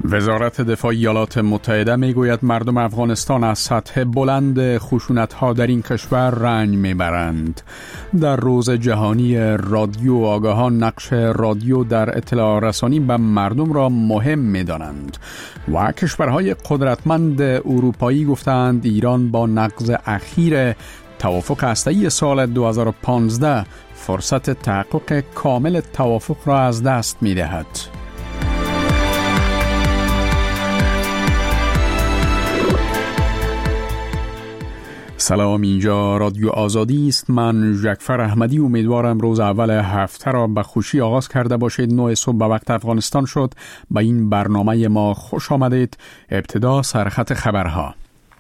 وزارت دفاع ایالات متحده میگوید مردم افغانستان از سطح بلند خشونت‌ها در این کشور رنج میبرند. در روز جهانی رادیو آگاهان نقش رادیو در اطلاع رسانی به مردم را مهم می‌دانند و کشورهای قدرتمند اروپایی گفتند ایران با نقض اخیر توافق هسته‌ای سال 2015 فرصت تحقق کامل توافق را از دست می‌دهد. سلام، اینجا رادیو آزادی است. من جعفر احمدی امیدوارم روز اول هفته را به خوشی آغاز کرده باشید. 9 صبح به وقت افغانستان شد. به این برنامه ما خوش آمدید. ابتدا سرخط خبرها.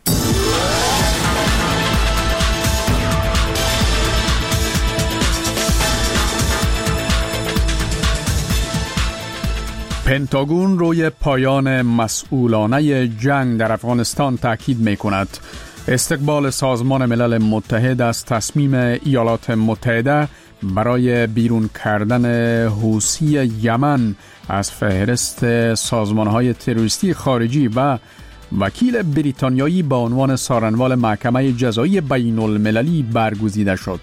پنتاگون روی پایان مسئولانه جنگ در افغانستان تاکید می‌کند. استقبال سازمان ملل متحد از تصمیم ایالات متحده برای بیرون کردن حوثی یمن از فهرست سازمان‌های تروریستی خارجی و وکیل بریتانیایی با عنوان سارنوال محکمه جزایی بین‌المللی برگزیده شد.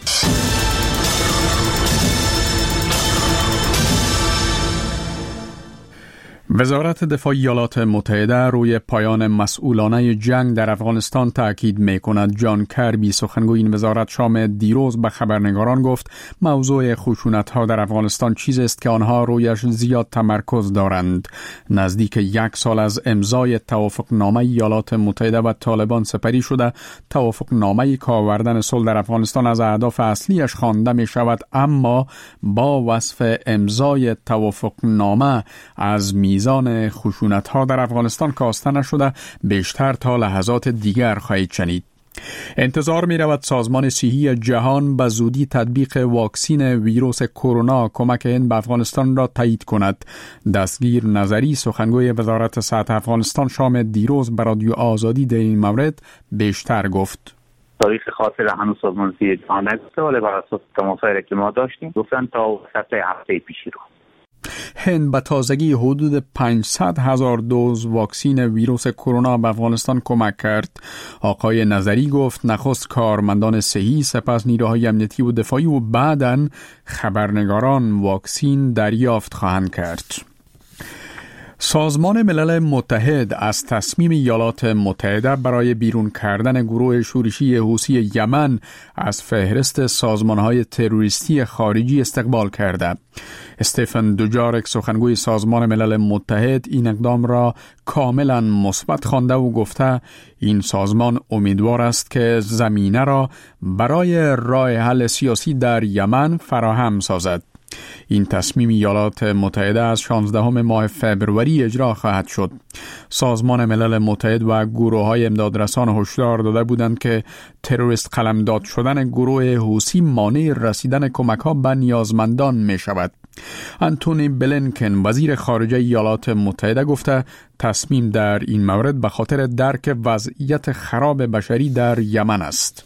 وزارت دفاع ایالات متحده روی پایان مسئولانه جنگ در افغانستان تاکید می‌کند. جان کربی سخنگوی این وزارت شام دیروز به خبرنگاران گفت موضوع خشونت‌ها در افغانستان چیزی است که آنها رویش زیاد تمرکز دارند. نزدیک 1 سال از امضای توافقنامه ایالات متحده و طالبان سپری شده، توافقنامه که آوردن صلح در افغانستان از اهداف اصلیش خوانده می‌شود، اما با وصف امضای توافقنامه از میزان خشونت‌ها در افغانستان کاسته نشده، بیشتر تا لحظات دیگر خواهید شنید. انتظار می رود سازمان صحی جهان به زودی تطبیق واکسین ویروس کرونا کمک هند به افغانستان را تایید کند. دستگیر نظری سخنگوی وزارت صحت افغانستان شام دیروز به رادیو آزادی در این مورد بیشتر گفت. تاریخ خاصی را هنوز سازمان صحی جهان نگفته، ولی بر اساس تماسایی که ما داشتیم گفتن تا وسط هفته پیشی رو هند به تازگی حدود 500,000 دوز واکسین ویروس کرونا به افغانستان کمک کرد. آقای نظری گفت نخست کارمندان صحی، سپس نیروهای امنیتی و دفاعی و بعداً خبرنگاران واکسین دریافت خواهند کرد. سازمان ملل متحد از تصمیم ایالات متحده برای بیرون کردن گروه شورشی حوثی یمن از فهرست سازمان‌های تروریستی خارجی استقبال کرده. استفن دوجارک سخنگوی سازمان ملل متحد این اقدام را کاملا مثبت خوانده و گفته این سازمان امیدوار است که زمینه را برای راه حل سیاسی در یمن فراهم سازد. این تصمیم ایالات متحده از 16 ماه فبروری اجرا خواهد شد. سازمان ملل متحد و گروه‌های امدادرسان هشدار داده بودند که تروریست قلمداد شدن گروه حوثی مانع رسیدن کمک‌ها به نیازمندان می‌شود. انتونی بلینکن وزیر خارجه ایالات متحده گفته تصمیم در این مورد به خاطر درک وضعیت خراب بشری در یمن است.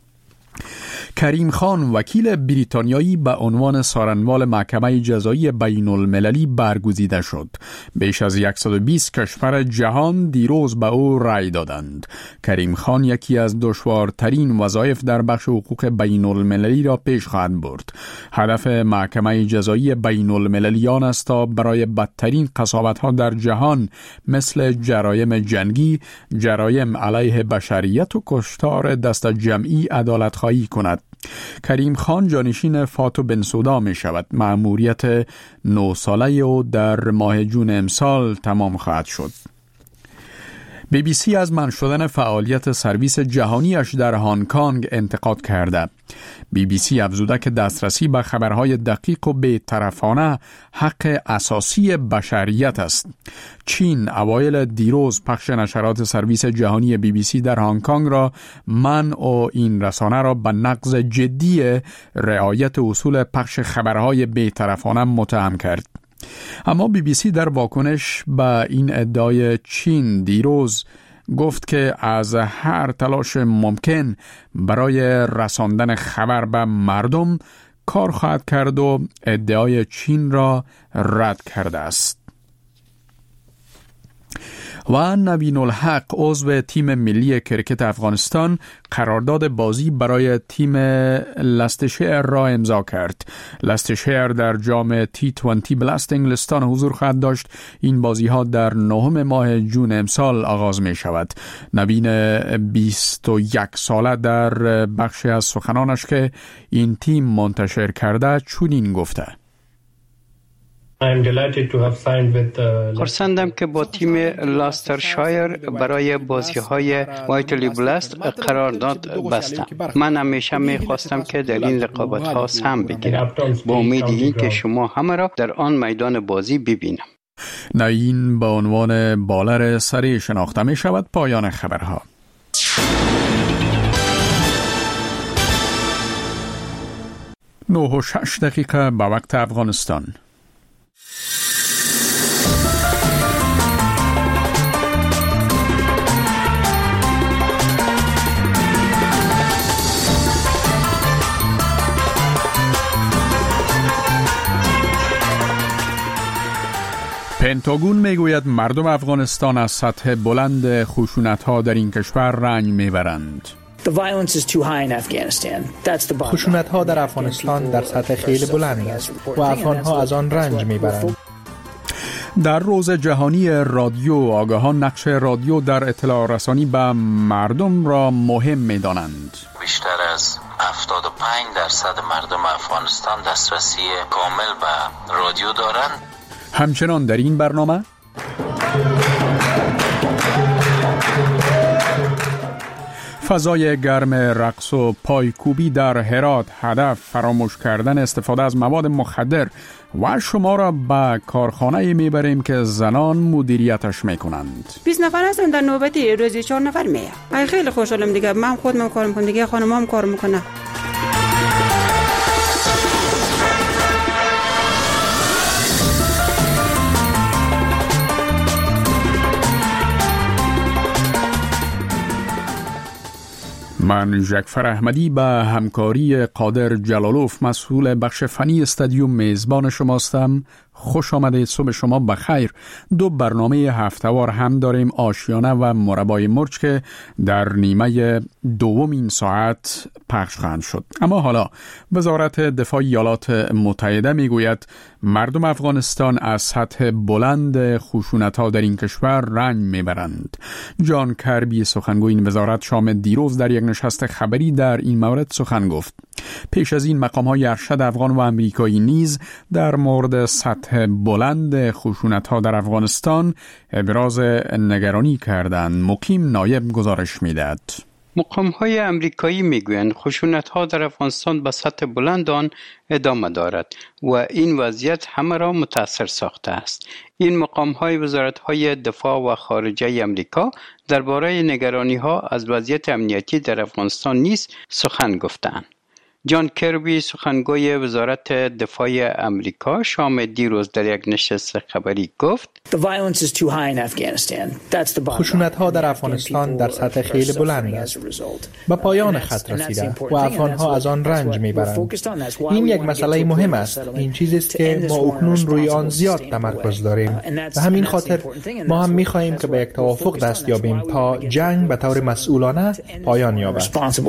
کریم خان وکیل بریتانیایی به عنوان سارنوال محکمه جزایی بین‌المللی برگزیده شد. بیش از 120 کشور جهان دیروز به او رأی دادند. کریم خان یکی از دشوارترین وظایف در بخش حقوق بین‌المللی را پیش خواهد برد. هدف محکمه جزایی بین‌المللی آن است تا برای بدترین قساوت‌ها در جهان مثل جرایم جنگی، جرایم علیه بشریت و کشتار دست جمعی عدالت خواهی کند. کریم خان جانشین فاتو بنسودا می شود. مأموریت 9 ساله او در ماه جون امسال تمام خواهد شد. BBC از منع شدن فعالیت سرویس جهانیش در هنگ کنگ انتقاد کرده. BBC افزوده که دسترسی به خبرهای دقیق و بی‌طرفانه حق اساسی بشریت است. چین اوایل دیروز پخش نشرات سرویس جهانی BBC در هنگ کنگ را منع این رسانه را به نقض جدی رعایت اصول پخش خبرهای بی‌طرفانه متهم کرد. اما BBC در واکنش به این ادعای چین دیروز گفت که از هر تلاش ممکن برای رساندن خبر به مردم کار خواهد کرد و ادعای چین را رد کرده است. و نوین الحق عضو تیم ملی کرکت افغانستان قرارداد بازی برای تیم لستشهر را امضا کرد. لستشهر در جام T20 بلاست انگلستان حضور خواهد داشت. این بازی ها در 9 ماه جون امسال آغاز می شود. نوین 21 ساله در بخش از سخنانش که این تیم منتشر کرده چنین گفته: خرسندم که با تیم لاسترشایر برای بازی‌های وایتلی بلاست قرارداد بستم. من همیشه می‌خواستم که در این رقابت‌ها سهم بگیرم، با امید این که شما همه را در آن میدان بازی ببینم. نوین به عنوان بالر سریع شناخته می شود. پایان خبرها. 9:06 به وقت افغانستان. پنتاگون میگوید مردم افغانستان از سطح بلند خشونت‌ها در این کشور رنج میبرند. خشونت‌ها در افغانستان در سطح خیلی بلندی است و افغان‌ها از آن رنج میبرند. در روز جهانی رادیو، آگاهان نقش رادیو در اطلاع رسانی به مردم را مهم می‌دانند. بیشتر از 75% مردم افغانستان دسترسی کامل به رادیو دارند. همچنان در این برنامه فضای گرم رقص و پایکوبی در هرات هدف فراموش کردن استفاده از مواد مخدر و شما را به کارخانه میبریم که زنان مدیریتش میکنند. 20 نفر هستن در نوبتی، روزی 4 نفر میه. خیلی خوشحالم دیگه. من خودم کار میکنم دیگه، خانمام کار میکنه. من جعفر احمدی به همکاری قادر جلالوف مسئول بخش فنی استادیوم میزبان شماستم. خوش آمدید. صبح شما بخیر. 2 برنامه هفته‌وار هم داریم، آشیانه و مربای مرچ که در نیمه دوم ساعت پخش خواهند شد. اما حالا وزارت دفاع ایالات متحده میگوید مردم افغانستان از سطح بلند خشونت‌ها در این کشور رنج میبرند. جان کربی سخنگوی این وزارت شام دیروز در یک نشست خبری در این مورد سخن گفت. پیش از این مقام‌های ارشد افغان و امریکایی نیز در مورد سطح بلند خشونت‌ها در افغانستان ابراز نگرانی کردند. مقیم نایب گزارش می‌دهد. مقام‌های امریکایی میگویند خشونت‌ها در افغانستان به سطح بلند آن ادامه دارد و این وضعیت همه را متاثر ساخته است. این مقام‌های وزارت‌های دفاع و خارجه امریکا درباره نگرانی‌ها از وضعیت امنیتی در افغانستان نیز سخن گفتند. جان کربی سخنگوی وزارت دفاع امریکا شام دیروز در یک نشست خبری گفت خشونت‌ها در افغانستان در سطح خیلی بلندی است. به پایان خط رسیده و افغان‌ها از آن رنج می‌برند. این یک مسئله مهم است. این چیزی است که ما اکنون روی آن زیاد تمرکز داریم. به همین خاطر ما هم می‌خواهیم که به یک توافق دست یابیم تا جنگ به طور مسئولانه پایان یابد.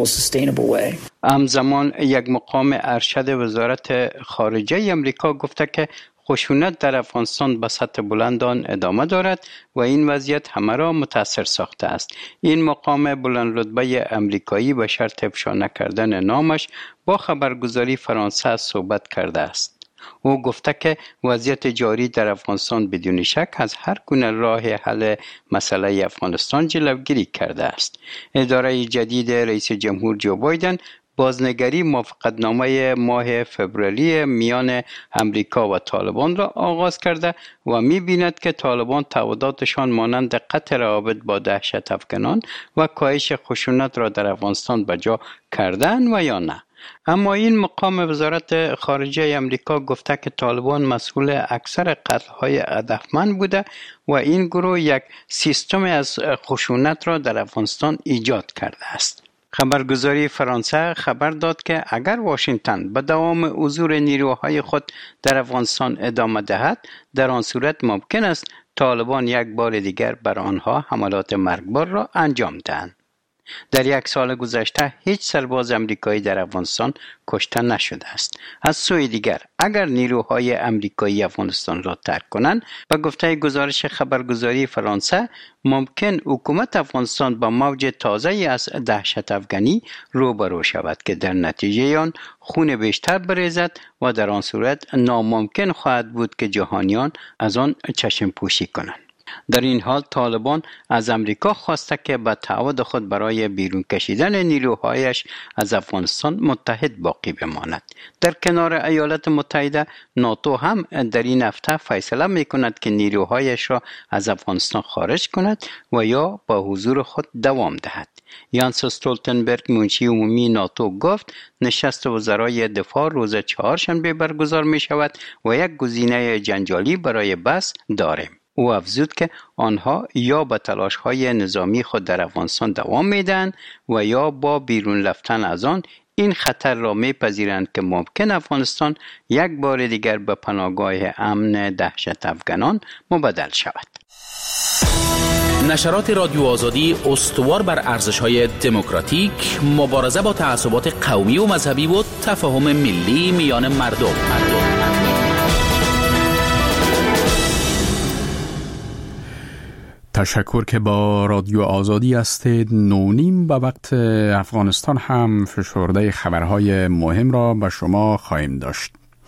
همزمان یک مقام ارشد وزارت خارجه امریکا گفته که خشونت در افغانستان به سطح بلند آن ادامه دارد و این وضعیت همه را متاثر ساخته است. این مقام بلند رتبه امریکایی به شرط افشا نکردن نامش با خبرگزاری فرانسه صحبت کرده است. او گفته که وضعیت جاری در افغانستان بدون شک از هر گونه راه حل مسئله افغانستان جلوگیری کرده است. اداره جدید رئیس جمهور جو بایدن بازنگری موافقتنامه ماه فوریه میان امریکا و طالبان را آغاز کرده و می‌بیند که طالبان تعهداتشان مانند قطع روابط با دهشت افکنان و کاهش خشونت را در افغانستان بجا کردن و یا نه. اما این مقام وزارت خارجه امریکا گفته که طالبان مسئول اکثر قتل‌های هدفمند بوده و این گروه یک سیستم از خشونت را در افغانستان ایجاد کرده است. خبرگزاری فرانسه خبر داد که اگر واشنگتن به دوام حضور نیروهای خود در افغانستان ادامه دهد، در آن صورت ممکن است طالبان یک بار دیگر بر آنها حملات مرگبار را انجام دهند. در یک سال گذشته هیچ سرباز امریکایی در افغانستان کشته نشده است. از سوی دیگر اگر نیروهای امریکایی افغانستان را ترک کنند، به گفته گزارش خبرگزاری فرانسه، ممکن حکومت افغانستان با موج تازه‌ای از دهشت افغانی روبرو شود که در نتیجه آن خون بیشتر بریزد و در آن صورت ناممکن خواهد بود که جهانیان از آن چشم پوشی کنند. در این حال طالبان از امریکا خواسته که به تعهد خود برای بیرون کشیدن نیروهایش از افغانستان متحد باقی بماند. در کنار ایالات متحده، ناتو هم در این هفته فیصله می کند که نیروهایش را از افغانستان خارج کند و یا با حضور خود دوام دهد. یانس استولتنبرگ، منشی عمومی ناتو، گفت نشست وزرای دفاع روز چهارشنبه برگزار می شود و یک گزینه جنجالی برای بحث داریم. او افزود که آنها یا به تلاش‌های نظامی خود در افغانستان دوام می‌دهند و یا با بیرون رفتن از آن این خطر را می‌پذیرند که ممکن افغانستان یک بار دیگر به پناهگاه امن دهشت افغانان مبدل شود. نشرات رادیو آزادی استوار بر ارزش‌های دموکراتیک، مبارزه با تعصبات قومی و مذهبی و تفاهم ملی میان مردم. تشکر که با رادیو آزادی هستید. 9:30 به وقت افغانستان هم فشرده خبرهای مهم را به شما خواهیم داشت.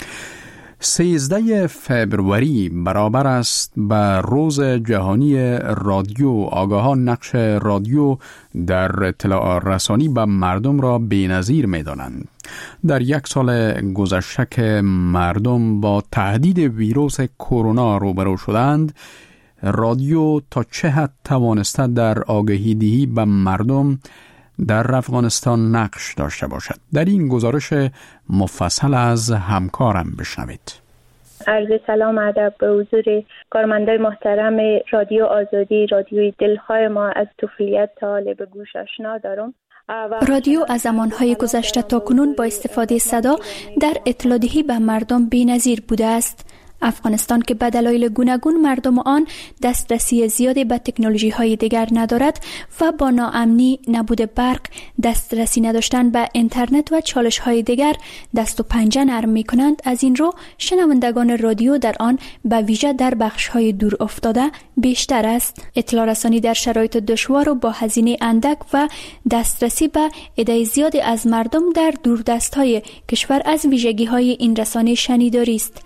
13 فبروری برابر است به روز جهانی رادیو. آگاهان نقش رادیو در اطلاع رسانی به مردم را بی‌نظیر می‌دانند. در یک سال گذشته که مردم با تهدید ویروس کرونا روبرو شدند، رادیو تا چه حد توانسته در آگاهی دهی به مردم در افغانستان نقش داشته باشد؟ در این گزارش مفصل از همکارم بشنوید. عرض سلام ادب به حضور کارمندای محترم رادیو آزادی، رادیوی دلخواه ما از طفولیت تا حال به گوش آشنا دارم. رادیو از زمانهای گذشته تا کنون با استفاده صدا در اطلاع دهی به مردم بی‌نظیر بوده است. افغانستان که به دلایل گوناگون مردم آن دسترسی زیادی به تکنولوژی‌های دیگر ندارد و با ناامنی، نبود برق، دسترسی نداشتن به اینترنت و چالش‌های دیگر دست و پنجه نرم می‌کنند، از این رو شنوندگان رادیو در آن به ویژه در بخش‌های دور افتاده بیشتر است. اطلاع رسانی در شرایط دشوار و با هزینه اندک و دسترسی به عده زیادی از مردم در دوردست‌های کشور از ویژگی‌های این رسانه شنیداری است.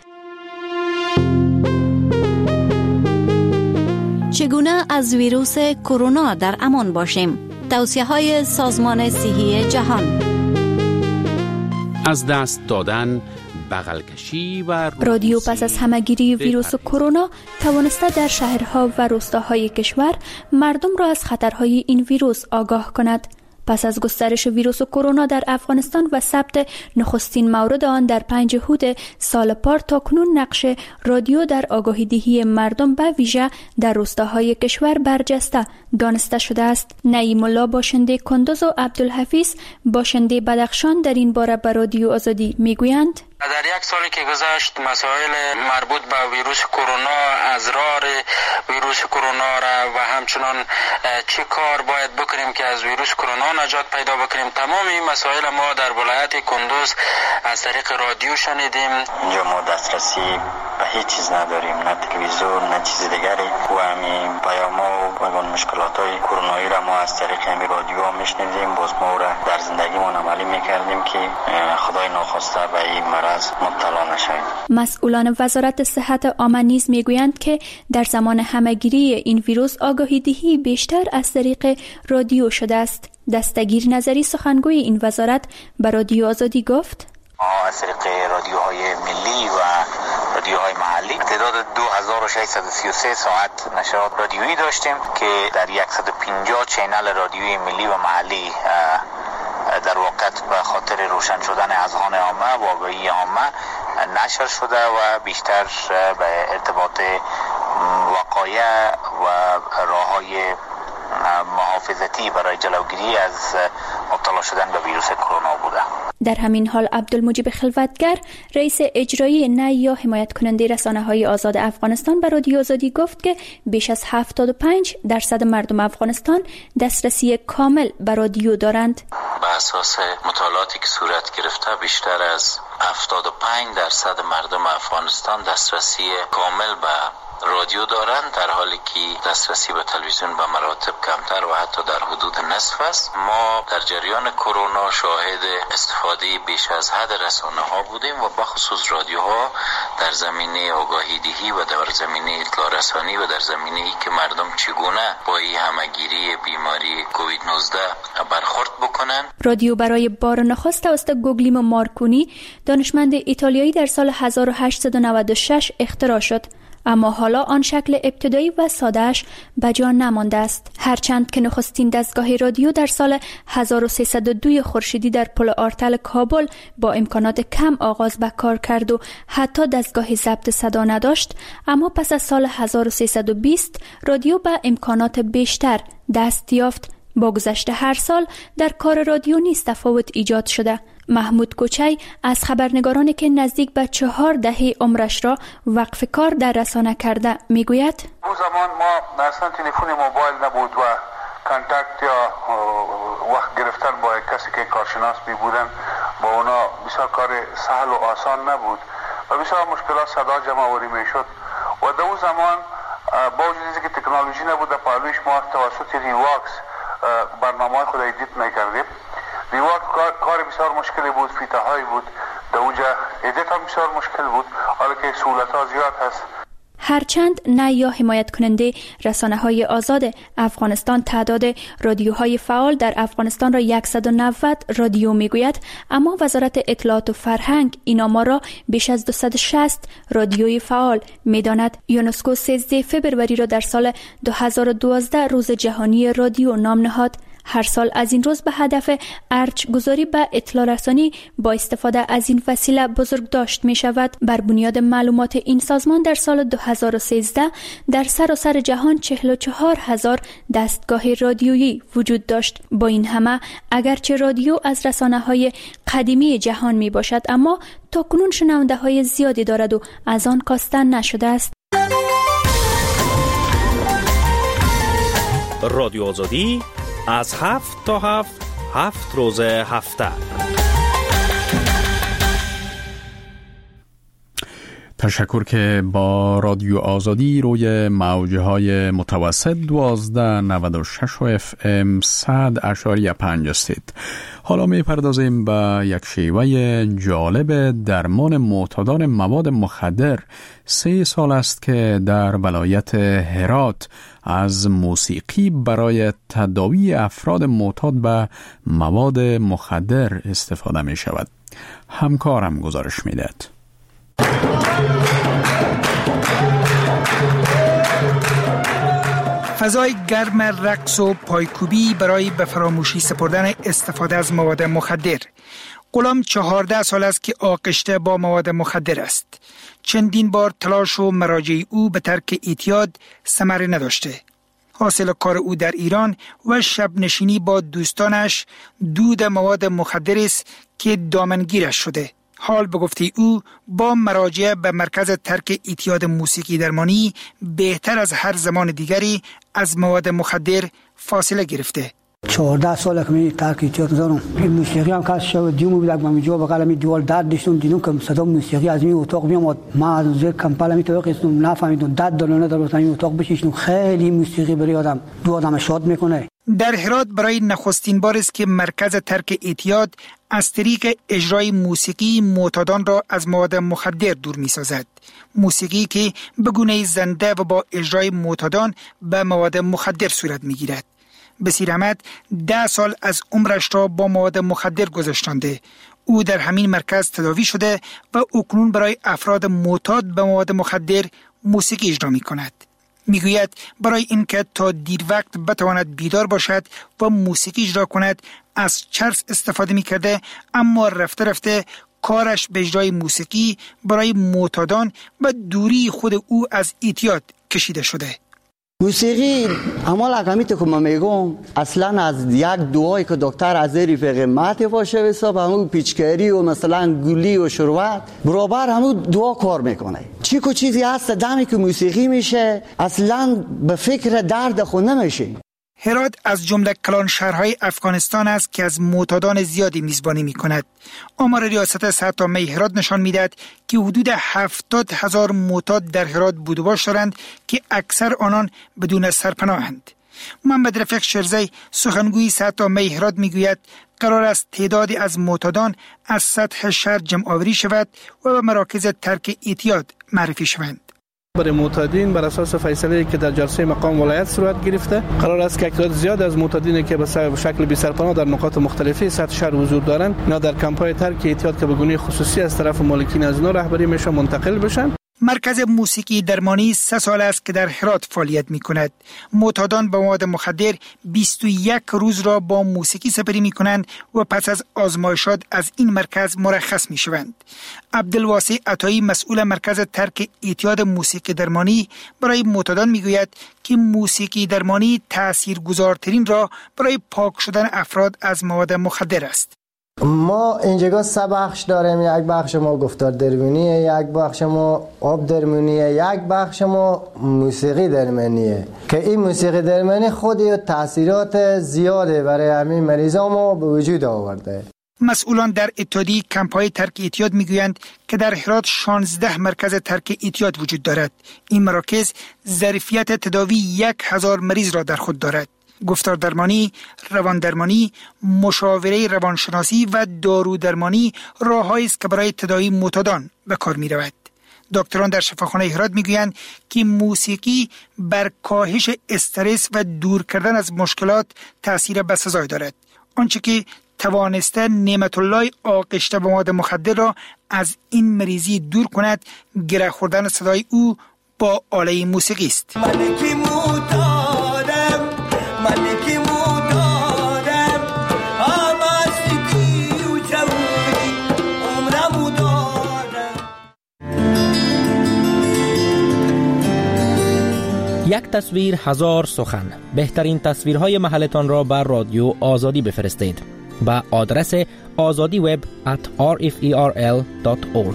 چگونه از ویروس کرونا در امان باشیم؟ توصیه‌های سازمان صحی جهان. از دست دادن، بغل کشی و رادیو پس از همه‌گیری ویروس کرونا توانسته در شهرها و روستاهای کشور مردم را از خطرهای این ویروس آگاه کند. پس از گسترش ویروس کرونا در افغانستان و ثبت نخستین مورد آن در 5 هود سال پار، تاکنون نقش رادیو در آگاهی دهی مردم به ویژه در روستاهای کشور برجسته دانسته شده است. نعیم الله باشنده کندوز و عبدالحفیظ باشنده بدخشان در این باره به رادیو آزادی میگویند: در یک سالی که گذشت مسائل مربوط به ویروس کرونا، ازرار ویروس کرونا را و همچنان چه کار باید بکنیم که از ویروس کرونا نجات پیدا بکنیم، تمام این مسائل ما در ولایت کندوز از طریق رادیو شنیدیم. اینجا ما دسترسی به هیچ چیز نداریم، نه تلویزیون نه چیز دیگری، و همین پیاما و مشکلات‌های کرونایی را ما از طریق همین رادیو میشنیدیم. باز ما را در زندگیمون عملی میکردیم که خدای ناخواسته به این مرض مبتلا نشویم. مسئولان وزارت صحت عامه نیز میگویند که در زمان همه‌گیری این ویروس آگاهی دهی بیشتر از طریق رادیو شده است. دستگیر نظری سخنگوی این وزارت به رادیو آزادی گفت: از طریق رادیوهای ملی و رادیوهای محلی تعداد 2633 ساعت نشرات رادیویی داشتیم که در 150 چینل رادیویی ملی و محلی در واقع به خاطر روشن شدن اذهان عامه و آگاهی عامه نشر شده و بیشتر به ارتباط وقایع و راه‌های محافظتی برای جلوگیری از مبتلا شدن به ویروس کرونا بوده. در همین حال عبدالمجید خلوتگر رئیس اجرایی نه یا حمایت کننده رسانه‌های آزاد افغانستان به رادیو آزادی گفت که بیش از 75% مردم افغانستان دسترسی کامل به رادیو دارند. به اساس مطالعاتی که صورت گرفته بیشتر از 75% مردم افغانستان دسترسی کامل به رادیو دارند، در حالی که دسترسی به تلویزیون به مراتب کمتر و حتی در حدود نصف است. ما در جریان کرونا شاهد استفاده بیش از حد رسانه ها بودیم و بخصوص رادیوها در زمینه آگاهی دهی و در زمینه اطلاع رسانی و در زمینه ای که مردم چگونه با این همگیری بیماری کووید 19 برخورد بکنند. رادیو برای بار نخست توسط گوگلیمو مارکونی دانشمند ایتالیایی در سال 1896 اختراع شد، اما حالا آن شکل ابتدایی و ساده‌اش به جا نمانده است. هرچند که نخستین دستگاه رادیو در سال 1302 خورشیدی در پل آرتل کابل با امکانات کم آغاز به کار کرد و حتی دستگاه ضبط صدا نداشت، اما پس از سال 1320 رادیو به امکانات بیشتر دست یافت. با گذشت هر سال در کار رادیو نیز تفاوت ایجاد شده. محمود کوچی از خبرنگارانی که نزدیک به 4 دهه عمرش را وقف کار در رسانه کرده میگوید: اون زمان ما اصلا تلفن موبایل نبود و کانتاکت یا وقت گرفتن با کسی که کارشناس می بودن با اونا بسیار کار سهل و آسان نبود و بسیار مشکلات صدا جمع آوری می شد و در اون زمان با وجودی که تکنولوژی نبود در پالویش ما توسط ریواکس برنامه خود ایدیت میکردیم. ریواکس کار بسیار مشکلی بود، فیته هایی بود، در اونجا ایدیت هم بسیار مشکل بود، حالا که سهولت ها زیاد هست. هرچند نه یا حمایت کننده رسانه‌های آزاد افغانستان تعداد رادیوهای فعال در افغانستان را 190 رادیو میگوید، اما وزارت اطلاعات و فرهنگ این آمار را بیش از 260 رادیوی فعال میداند. یونسکو 13 فوریه را در سال 2012 روز جهانی رادیو نام نهاد. هر سال از این روز به هدف ارج گذاری به اطلاع رسانی با استفاده از این وسیله بزرگ داشت می شود. بر بنیاد معلومات این سازمان در سال 2013 در سراسر جهان 44,000 دستگاه رادیویی وجود داشت. با این همه اگرچه رادیو از رسانه‌های قدیمی جهان می باشد، اما تاکنون شنونده های زیادی دارد و از آن کاسته نشده است. رادیو آزادی از 7 تا 7 روز هفته. تشکر که با رادیو آزادی روی موجهای متوسط 1296 و FM 100.5 هستید. حالا می پردازیم به یک شیوه جالب درمان معتادان مواد مخدر. 3 سال است که در ولایت هرات از موسیقی برای تداوی افراد معتاد به مواد مخدر استفاده می شود. همکارم گزارش می دهد. فضای گرم رقص و پایکوبی برای به فراموشی سپردن استفاده از مواد مخدر. غلام 14 سال است که آغشته با مواد مخدر است. چندین بار تلاش و مراجع او به ترک اعتیاد ثمر نداشته. حاصل کار او در ایران و شب نشینی با دوستانش دود مواد مخدر است که دامنگیرش شده. حال به گفته او با مراجعه به مرکز ترک اعتیاد موسیقی درمانی بهتر از هر زمان دیگری از مواد مخدر فاصله گرفته. 14 سال که من ترک اعتیاد دارم. این موسیقی هم کاش شو دیوم بود من جو بغل می دیوال داد داشتم دیدم که صدا موسیقی از این اتاق میاد. ما از زیر کمپالا می تو قسم نفهمیدم داد دلونه در این اتاق بشینم. خیلی موسیقی برای آدم شاد میکنه. در هرات برای نخستین بار است که مرکز ترک اعتیاد از طریق اجرای موسیقی معتادان را از مواد مخدر دور می سازد. موسیقی که به گونه زنده و با اجرای معتادان به مواد مخدر صورت می گیرد. بصیر احمد 10 سال از عمرش را با مواد مخدر گذاشتنده. او در همین مرکز تداوی شده و اکنون برای افراد معتاد به مواد مخدر موسیقی اجرا می کند. میگوید برای اینکه تا دیر وقت بتواند بیدار باشد و موسیقی اجرا کند از چرس استفاده میکرده، اما رفته رفته کارش به اجرای موسیقی برای معتادان و دوری خود او از اعتیاد کشیده شده. موسیقی اما لقمیت که من میگم اصلا از یک دعایی که دکتر از رفیق مات باشه حساب همون پیچکاری و مثلا گلی و شروعات برابر همون دعا کار میکنه. چی کو چیزی هست دمی که موسیقی میشه اصلا به فکر درد خود نمیشه. هرات از جمله کلان شهرهای افغانستان است که از معتادان زیادی میزبانی میکند. آمار ریاست صحت عامه هرات نشان میدهد که حدود 70,000 معتاد در هرات بود و باش دارند که اکثر آنان بدون سرپناهند. محمد رفیق شرزی سخنگوی صحت عامه هرات میگوید قرار است تعدادی از معتادان از سطح شهر جمع آوری شود و به مراکز ترک اعتیاد معرفی شوند. برای معتادین بر اساس فیصله که در جلسه مقام ولایت صورت گرفته قرار است که تعداد زیاد از معتادین که به شکل بی سرپناه در نقاط مختلفی سطح شهر حضور دارند اینا در کمپ‌های ترک اعتیاد که به گونه خصوصی از طرف مالکین از اینا رهبری میشه منتقل بشن. مرکز موسیقی درمانی 3 سال است که در هرات فعالیت می‌کند. معتادان به مواد مخدر 21 روز را با موسیقی سپری می‌کنند و پس از آزمایشات از این مرکز مرخص می‌شوند. عبدالواسع عطایی مسئول مرکز ترک اعتیاد موسیقی درمانی برای معتادان می‌گوید که موسیقی درمانی تاثیرگذارترین راه برای پاک شدن افراد از مواد مخدر است. ما اینجا 3 بخش داریم. یک بخش ما گفتار درمانیه، یک بخش ما آب درمانیه، یک بخش ما موسیقی درمانیه که این موسیقی درمانی خودی تاثیرات زیاده برای همین مریضا ما به وجود آورده. مسئولان در اتحادیه کمپ‌های ترک اعتیاد میگویند که در هرات 16 مرکز ترک اعتیاد وجود دارد. این مراکز ظرفیت تداوی 1000 مریض را در خود دارد. گفتار درمانی، روان درمانی، مشاوره روانشناسی و دارو درمانی راه‌هایی است که برای تداوی معتادان به کار می‌رود. دکتران در شفاخانه هرات میگویند که موسیقی بر کاهش استرس و دور کردن از مشکلات تأثیر بسزای دارد. آنچه که توانسته نعمت الله آغشته به مواد مخدر را از این مریضی دور کند، گره خوردن صدای او با آله موسیقی است. یک تصویر 1000 سخن. بهترین تصویرهای محلتان را بر رادیو آزادی بفرستید به آدرس azadiweb@rferl.org.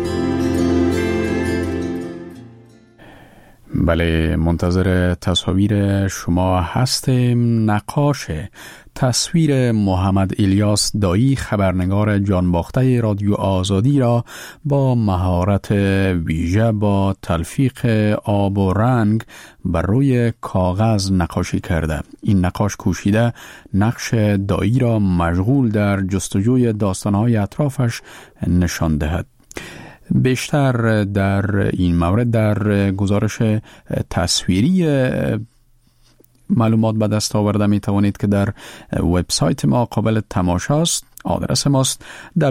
بله، منتظر تصاویر شما هستیم. نقاش تصویر محمد الیاس دایی، خبرنگار جانباخته رادیو آزادی، را با مهارت ویژه با تلفیق آب و رنگ بر روی کاغذ نقاشی کرده. این نقاش کوشیده نقش دایی را مشغول در جستجوی داستانهای اطرافش نشان دهد. بیشتر در این مورد در گزارش تصویری معلومات به دست آورده می توانید که در وبسایت ما قابل تماشاست. آدرس ماست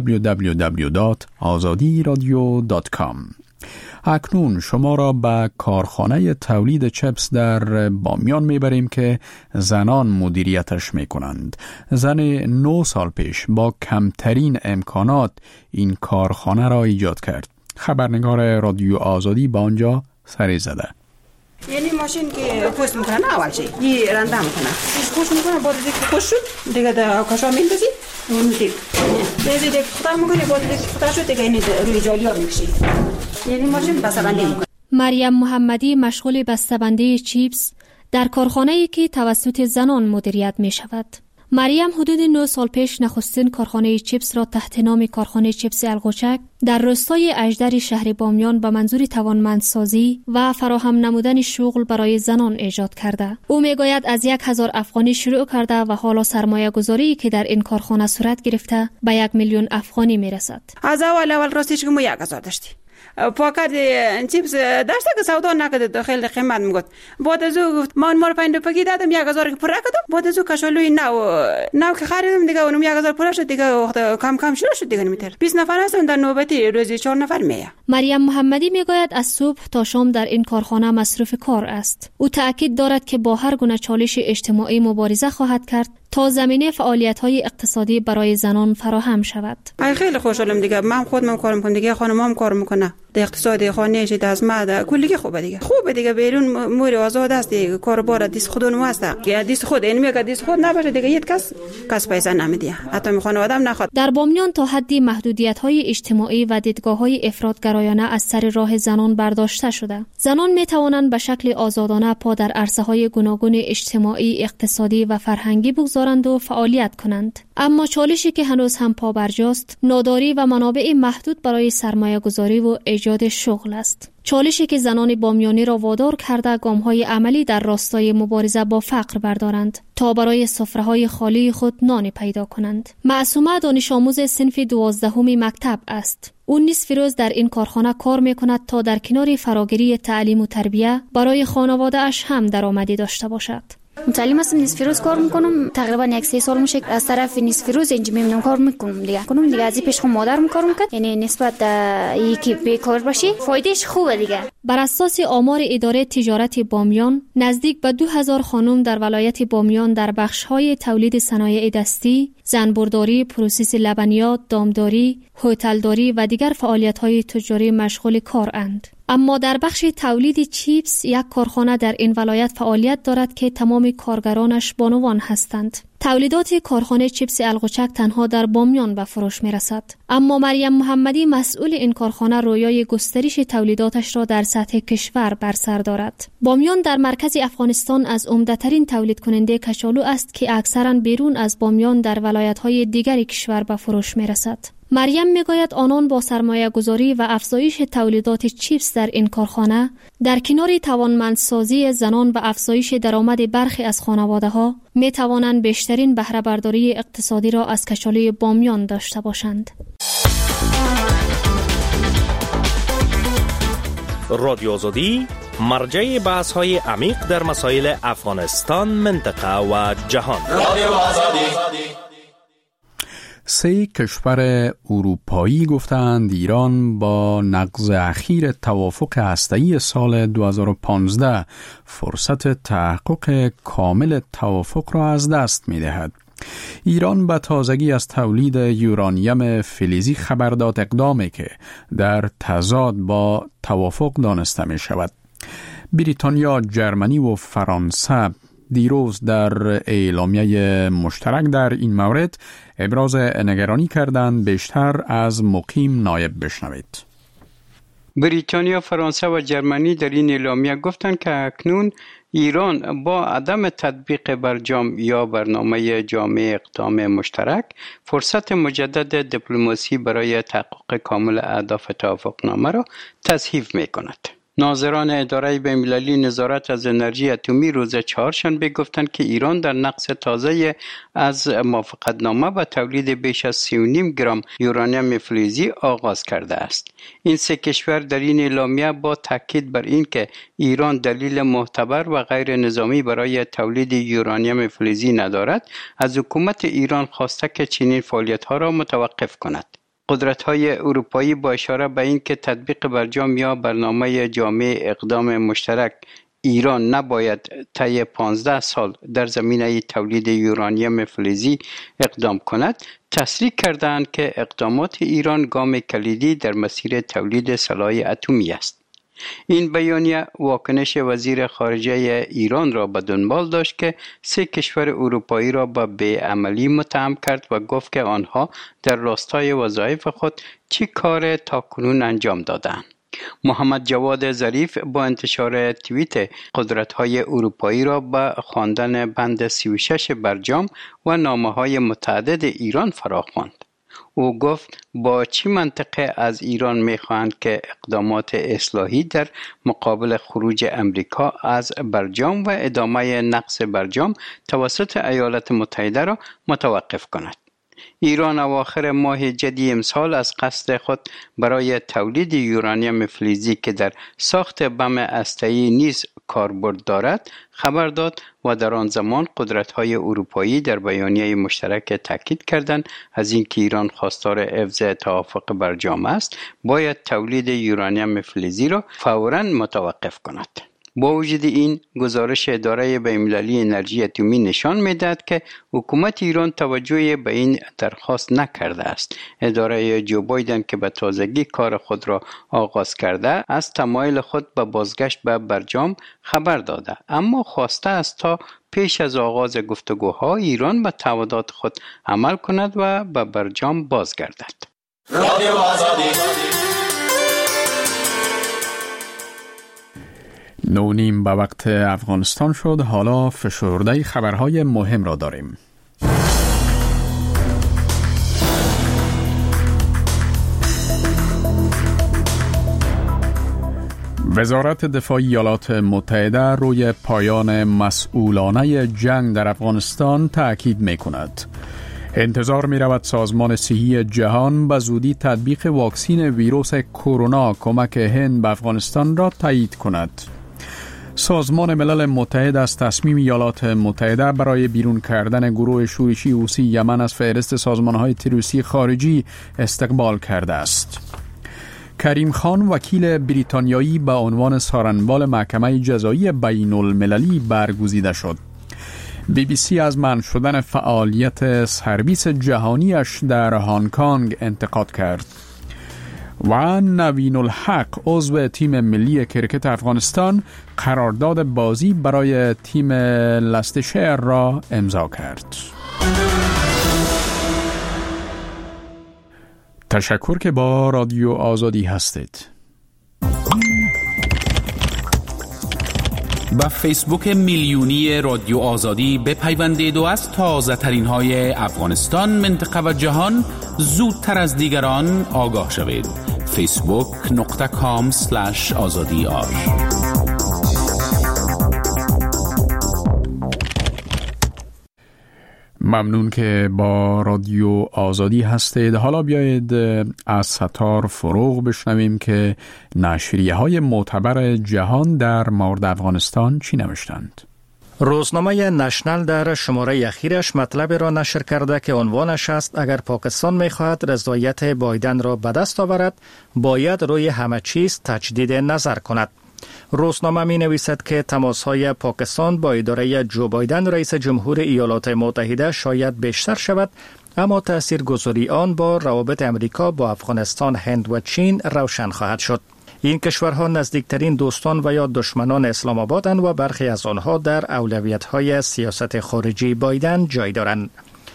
www.azadiradio.com. اکنون شما را به کارخانه تولید چپس در بامیان میبریم که زنان مدیریتش میکنند. زن 9 سال پیش با کمترین امکانات این کارخانه را ایجاد کرد. خبرنگار رادیو آزادی با آنجا سری زده. یعنی ماشین که پوست میکنه نه اول چی یه رنده میکنه پوست میکنه بعد دیگه خوش شد دیگه در کاشا میندازی اون دیگه دیگه خطر میکنه بعد دیگه خطر شد دیگه این روی جالی ها میکشی. یعنی ماشین بسته‌بندی میکنه. مریم محمدی مشغول بسته‌بندی چیپس در کارخانه‌ای که توسط زنان مدیریت میشود. مریم حدود 9 سال پیش نخستین کارخانه چیپس را تحت نام کارخانه چیپس القوچک در روستای اژدر شهر بامیان به منظور توانمندسازی و فراهم نمودن شغل برای زنان ایجاد کرده. او میگوید از 1000 افغانی شروع کرده و حالا سرمایه گذاری که در این کارخانه صورت گرفته به 1 میلیون افغانی میرسد. از اول راستش که ما 1000 داشتیم. پاکت چیپس داشته که سودا نکرده خیلی قیمت میگفت. بعد از او گفت من مار 5 پاکی دادم 1000 که پر کردم. بعد از او کشالوی نو که خریدم دیگه اونم 1000 پر شد دیگه وقت کم شروع شد دیگه نمیتر. 20 نفر هستن در نوبتی روزی 4 نفر میه. مریم محمدی میگوید از صبح تا شام در این کارخانه مصروف کار است. او تاکید دارد که با هر گونه چالش اجتماعی مبارزه خواهد کرد تا زمینه فعالیت‌های اقتصادی برای زنان فراهم شود. خیلی خوشحالم دیگه. من خودم کار میکنم دیگه خانمام کار میکنه. اقتصاد خانه‌اش از ماده کلی خوبه دیگه بیرون مور آزاد است دیگه، کاربار دست خودون واسه که دست خود این میگه دست خود نباشه دیگه یک کس پیسه نمیده، حتی میخوانه آدم نخواد. در بامیان تا حدی محدودیت‌های اجتماعی و دیدگاه‌های افراط‌گرایانه از سر راه زنان برداشته شده. زنان میتوانند به شکل آزادانه پا در عرصه‌های گوناگون اجتماعی، اقتصادی و فرهنگی بگذارند و فعالیت کنند. اما چالشی که هنوز هم پابرجاست، ناداری و منابع محدود برای سرمایه‌گذاری و ایجاد شغل است. چالشی که زنان بامیانی را وادار کرده گام‌های عملی در راستای مبارزه با فقر بردارند تا برای سفره‌های خالی خود نان پیدا کنند. معصومه دانش آموز صنف 12 مکتب است. او نصف روز در این کارخانه کار می‌کند تا در کنار فراگیری تعلیم و تربیت برای خانواده اش هم درآمدی داشته باشد. متعلم هستم، نصف روز کار میکنم، تقریبا 1-3 سال میشه از طرف نصف روز اینجا میمونم کار میکنم دیگه از این پیش خود مادرم کار میکرد، یعنی نسبت یکی بیکار باشی فایدهش خوبه دیگه. بر اساس آمار اداره تجارت بامیان، نزدیک به 2000 خانم در ولایت بامیان در بخش‌های تولید صنایع دستی، زنبورداری، پروسس لبنیات، دامداری، هتلداری و دیگر فعالیت‌های تجاری مشغول کارند. اما در بخش تولید چیپس یک کارخانه در این ولایت فعالیت دارد که تمام کارگرانش بانوان هستند. تولیدات کارخانه چیپس القوچک تنها در بامیان به فروش می رسد. اما مریم محمدی مسئول این کارخانه رویای گسترش تولیداتش را در سطح کشور بر سر دارد. بامیان در مرکز افغانستان از عمده‌ترین تولید کننده کچالو است که اکثراً بیرون از بامیان در ولایت‌های دیگر کشور به فروش می رسد. مریم میگوید آنان با سرمایه گذاری و افزایش تولیدات چیپس در این کارخانه در کنار توانمندسازی زنان و افزایش درآمد برخی از خانواده‌ها می توانند بیشترین بهره برداری اقتصادی را از کچالوی بامیان داشته باشند. رادیو آزادی مرجع بحث‌های عمیق در مسائل افغانستان، منطقه و جهان. رادیو آزادی. 3 کشور اروپایی گفتند ایران با نقض اخیر توافق هسته‌ای سال 2015 فرصت تحقق کامل توافق را از دست می‌دهد. ایران به تازگی از تولید یورانیم فلزی خبر داد، اقدامی که در تضاد با توافق دانسته می شود. بریتانیا، جرمنی و فرانسه دیروز در اعلامیه مشترک در این مورد ابراز نگرانی کردند. بیشتر از مقیم نایب بشنوید. بریتانیا، فرانسه و جرمنی در این اعلامیه گفتند که اکنون ایران با عدم تطبیق برجام یا برنامه جامع اقدام مشترک فرصت مجدد دیپلماسی برای تحقق کامل اهداف توافقنامه را تضعیف می‌کند. ناظران اداره بین‌المللی نظارت از انرژی اتمی روز چهارشنبه گفتند که ایران در نقض تازه از موافقتنامه و تولید بیش از 3.5 گرم یورانیم فلزی آغاز کرده است. این 3 کشور در این اعلامیه با تاکید بر این که ایران دلیل معتبر و غیر نظامی برای تولید یورانیم فلزی ندارد، از حکومت ایران خواسته که چنین فعالیت‌ها را متوقف کند. قدرت‌های اروپایی با اشاره به این که تطبیق برجام یا برنامه جامع اقدام مشترک ایران نباید طی 15 سال در زمینه تولید یورانیم فلزی اقدام کند، تصریح کردند که اقدامات ایران گام کلیدی در مسیر تولید سلاح اتمی است. این بیانیه واکنش وزیر خارجه ایران را به دنبال داشت که 3 کشور اروپایی را به بی‌عملی متهم کرد و گفت که آنها در راستای وظایف خود چی کار تاکنون انجام دادند. محمد جواد ظریف با انتشار توییت قدرت‌های اروپایی را به خواندن بند 36 برجام و نامه‌های متعدد ایران فراخواند. او گفت با چه منطقه از ایران می‌خواهند که اقدامات اصلاحی در مقابل خروج امریکا از برجام و ادامه نقض برجام توسط ایالات متحده را متوقف کند. ایران اواخر ماه جدی امسال از قصد خود برای تولید یورانیم فلزی که در ساخت بم هسته‌ای نیز کاربرد دارد خبر داد و در آن زمان قدرت‌های اروپایی در بیانیه مشترک تاکید کردند از اینکه ایران خواستار حفظ توافق برجام است، باید تولید یورانیم فلزی را فوراً متوقف کند. با وجود این گزارش اداره بین‌المللی انرژی اتمی نشان می‌دهد که حکومت ایران توجه به این درخواست نکرده است. اداره جو بایدن که به تازگی کار خود را آغاز کرده از تمایل خود به بازگشت به برجام خبر داده، اما خواسته است تا پیش از آغاز گفتگوها ایران به تعهدات خود عمل کند و به برجام بازگردد. رادیو آزادی 9:30 به وقت افغانستان شد. حالا فشرده خبرهای مهم را داریم. وزارت دفاع ایالات متحده روی پایان مسئولانه جنگ در افغانستان تأکید می کند. انتظار می رود سازمان صحی جهان به زودی تطبیق واکسین ویروس کرونا کمک هند به افغانستان را تایید کند. سازمان ملل متحد از تصمیم ایالات متحده برای بیرون کردن گروه شورشی حوثی یمن از فهرست سازمان‌های تروریستی خارجی استقبال کرده است. کریم خان وکیل بریتانیایی به عنوان سارنبال محکمه جزایی بین المللی برگزیده شد. BBC از منع شدن فعالیت سرویس جهانیش در هنگ کنگ انتقاد کرد. و نوین الحق عضو تیم ملی کرکت افغانستان قرارداد بازی برای تیم لستشهر را امضا کرد. تشکر که با رادیو آزادی هستید. با فیسبوک میلیونی رادیو آزادی بپیوندید و از تازه ترین های افغانستان، منطقه و جهان زودتر از دیگران آگاه شوید. facebook.com/azadi. ممنون که با رادیو آزادی هستید. حالا بیایید از ستار فروغ بشنویم که نشریه های معتبر جهان در مورد افغانستان چی نوشتند. روزنامه نشنل در شماره اخیرش مطلب را نشر کرده که عنوانش است اگر پاکستان می‌خواهد رضایت بایدن را به دست آورد باید روی همه چیز تجدید نظر کند. روزنامه می نویسد که تماس‌های پاکستان با اداره جو بایدن رئیس جمهور ایالات متحده شاید بیشتر شود، اما تاثیرگذاری آن با روابط امریکا با افغانستان، هند و چین روشن خواهد شد. این کشورها نزدیکترین دوستان و یا دشمنان اسلام آبادند و برخی از آنها در اولویت‌های سیاست خارجی بایدن جای دارند.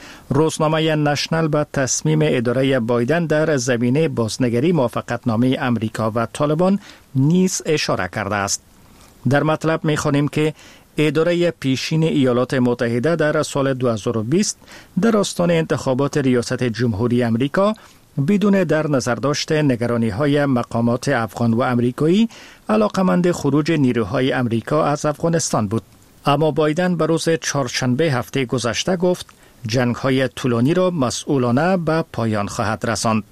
روزنامه نشنل به تصمیم اداره بایدن در زمینه بازنگری موافقتنامه امریکا و طالبان نیز اشاره کرده است. در مطلب می‌خوانیم که اداره پیشین ایالات متحده در سال 2020 در آستان انتخابات ریاست جمهوری امریکا بدون در نظر داشته نگرانی‌های مقامات افغان و امریکایی علاقمند خروج نیروهای امریکا از افغانستان بود. اما بایدن به روز چهارشنبه هفته گذشته گفت جنگ‌های طولانی را مسئولانه به پایان خواهد رساند.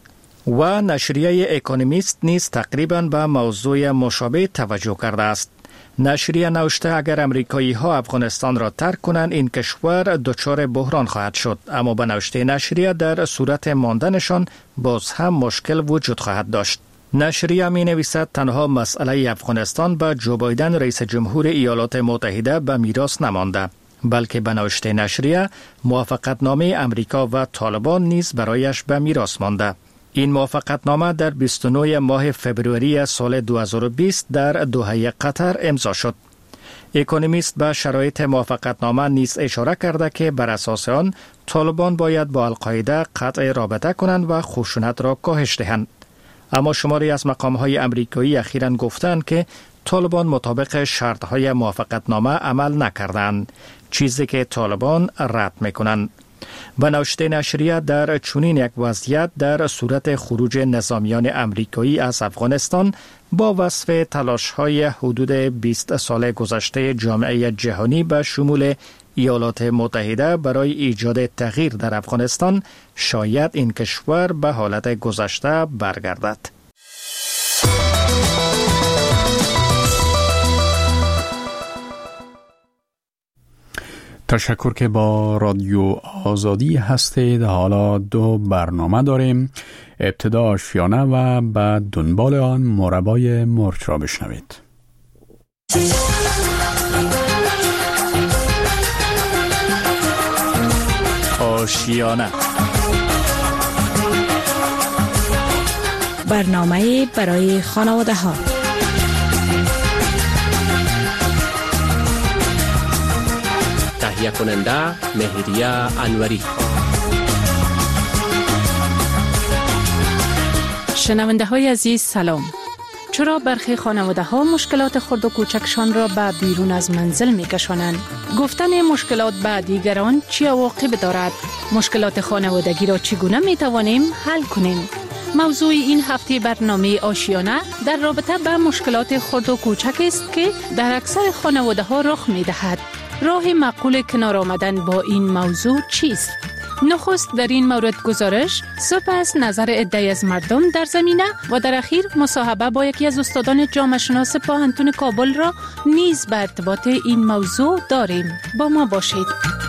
و نشریه اکونومیست نیز تقریباً به موضوع مشابه توجه کرده است. نشریه نوشته اگر امریکایی ها افغانستان را ترک کنند این کشور دچار بحران خواهد شد، اما به نوشته نشریه در صورت ماندنشان باز هم مشکل وجود خواهد داشت. نشریه می نویسد تنها مسئله افغانستان به جو بایدن رئیس جمهور ایالات متحده به میراث نمانده، بلکه به نوشته نشریه موافقتنامه امریکا و طالبان نیز برایش به میراث مانده. این موافقتنامه در 29 ماه فبروری سال 2020 در دوحه قطر امضا شد. اکونومیست به شرایط موافقتنامه نیز اشاره کرده که بر اساس آن طالبان باید با القاعده قطع رابطه کنند و خشونت را کاهش دهند. اما شماری از مقام‌های امریکایی اخیراً گفتند که طالبان مطابق شرط‌های موافقتنامه عمل نکردند، چیزی که طالبان رد می‌کنند. به نوشته نشریه در چنین یک وضعیت در صورت خروج نظامیان امریکایی از افغانستان با وصف تلاش‌های حدود 20 سال گذشته جامعه جهانی به شمول ایالات متحده برای ایجاد تغییر در افغانستان شاید این کشور به حالت گذشته برگردد. تشکر که با رادیو آزادی هستید. حالا دو برنامه داریم. ابتدا آشیانه و بعد دنبال آن مربای مرچ را بشنوید. آشیانه. برنامه برای خانواده ها. تهیه کننده مهریه انوری. شنونده های عزیز سلام. چرا برخی خانواده ها مشکلات خرد و کوچکشان را به بیرون از منزل می کشانند؟ گفتن مشکلات به دیگران چی عواقب دارد؟ مشکلات خانوادگی را چگونه می توانیم حل کنیم؟ موضوع این هفته برنامه آشیانه در رابطه به مشکلات خرد و کوچک است که در اکثر خانواده ها رخ می دهد. راه معقول کنار آمدن با این موضوع چیست؟ نخست در این مورد گزارش، سپس نظر عده‌ای از مردم در زمینه و در اخیر مصاحبه با یکی از استادان جامعه شناس پوهنتون کابل را نیز به ارتباط این موضوع داریم. با ما باشید.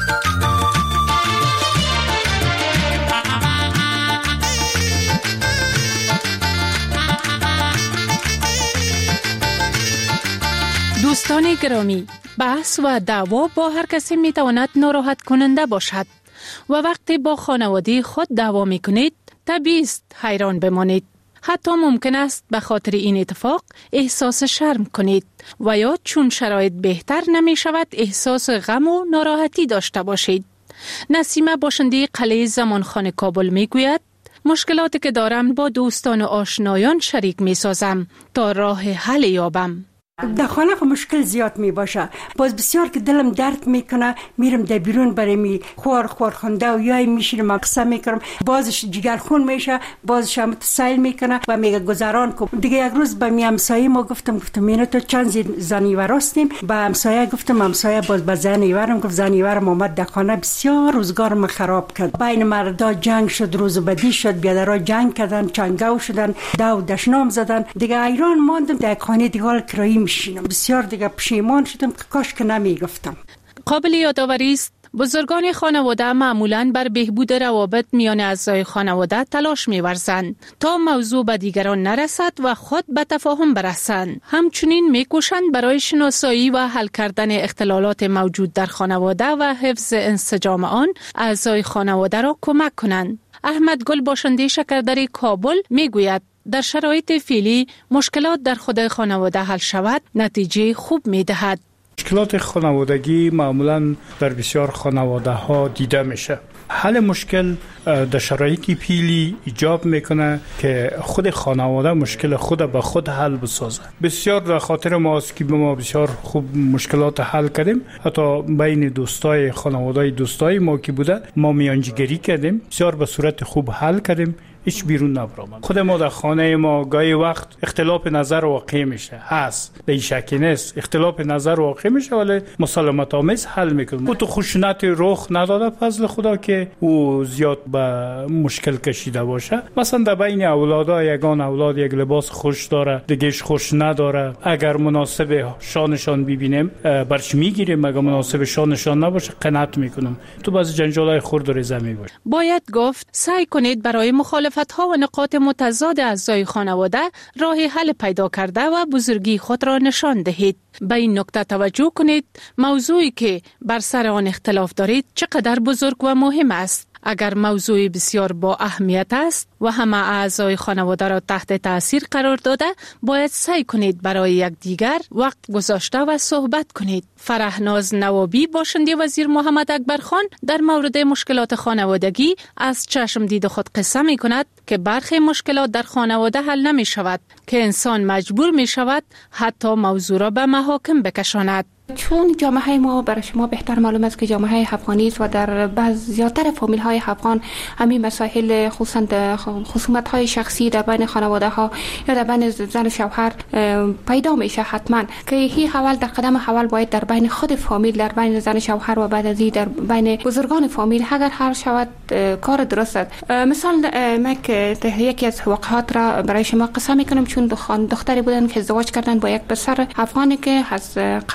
دوستان گرامی، بحث و دعوا با هر کسی می تواند ناراحت کننده باشد و وقتی با خانواده خود دعوا می کنید طبیعی است حیران بمانید. حتی ممکن است به خاطر این اتفاق احساس شرم کنید و یا چون شرایط بهتر نمی شود احساس غم و ناراحتی داشته باشید. نسیمه باشنده قلعه زمانخانه کابل می گوید مشکلاتی که دارم با دوستان و آشنایان شریک می سازم تا راه حل یابم. در خانه مشکل زیاد می باشه، باز بسیار که دلم درد میکنه میرم در بیرون برای می خورخنده و یا میشینم قصه میکنم، بازش جگر خون میشه، بازش هم تسایل میکنه و میگه گذران کن. دیگه یک روز به می همسایه ما گفتم اینو تو چند زنیور هستیم، به همسایه گفتم، همسایه باز به زنیورم گفت زنیورم اومد در خانه بسیار روزگارم خراب کرد. بین مردا جنگ شد، روز بدی شد، بیادرها جنگ کردن، چنگاو شدن، داو دشنام زدن. دیگه ایران ماندم در خانه دیگه کرایی میشینم. بسیار دیگه پشیمان شدم که کاش که نمیگفتم. قابل یادآوری است بزرگان خانواده معمولاً بر بهبود روابط میان اعضای خانواده تلاش می‌ورزند تا موضوع به دیگران نرسد و خود به تفاهم برسند. همچنین می‌کوشند برای شناسایی و حل کردن اختلالات موجود در خانواده و حفظ انسجام آن اعضای خانواده را کمک کنند. احمد گل باشنده شکردری کابل می‌گوید در شرایط فعلی مشکلات در خود خانواده حل شود نتیجه خوب می‌دهد. مشکلات خانوادگی معمولاً در بسیار خانواده ها دیده میشه. حل مشکل در شرایط پیلی ایجاب میکنه که خود خانواده مشکل خود به خود حل بسازه. بسیار در خاطر ماست که ما بسیار خوب مشکلات حل کردیم. حتی بین دوستای خانواده دوستای ما که بوده ما میانجیگری کردیم، بسیار به صورت خوب حل کردیم، هیچ بیرون نبرامد. خود ما در خانه ما گاهی وقت اختلاف نظر واقع میشه، هست به این شکی نیست، اختلاف نظر واقع میشه ولی مسالمت آمیز حل میکنیم. او تو خشونت رخ نداده فضل خدا که او زیاد به مشکل کشیده باشه. مثلا در بین اولادا یگان اولاد یک لباس خوش داره دیگهش خوش نداره، اگر مناسب شانشان ببینیم برش میگیریم، اگر مناسب شانشان نباشه قناعت میکنیم. تو بعضی جنجالای خرد و ریزه میباشه. باید گفت سعی کنید برای مخالفت‌ها و نقاط متضاد اعضای خانواده راه حل پیدا کرده و بزرگی خود را نشان دهید. به این نکته توجه کنید موضوعی که بر سر آن اختلاف دارید چقدر بزرگ و مهم است. اگر موضوع بسیار با اهمیت است و همه اعضای خانواده را تحت تاثیر قرار داده، باید سعی کنید برای یکدیگر وقت گذاشته و صحبت کنید. فرهناز نوابی باشنده وزیر محمد اکبر خان در مورد مشکلات خانوادگی از چشم دید خود قصه می کند که برخی مشکلات در خانواده حل نمی شود که انسان مجبور می شود حتی موضوع را به محاکم بکشاند. چون جامعه ما برای شما بهتر معلوم است که جامعه افغانی است و در زیادتر فامیل های افغان همین مسائل خصوصا خصومت های شخصی در بین خانواده ها یا در بین زن و شوهر پیدا میشه حتما که هی حوال در قدم حوال باید در بین خود فامیل، در بین زن و شوهر و بعد از این در بین بزرگان فامیل اگر حل شود کار درست است. مثال من که یکی از واقعات را برای شما قصه میکنم. چون دختری بودن که ازدواج کردن با یک پسر افغانی که از قوم البته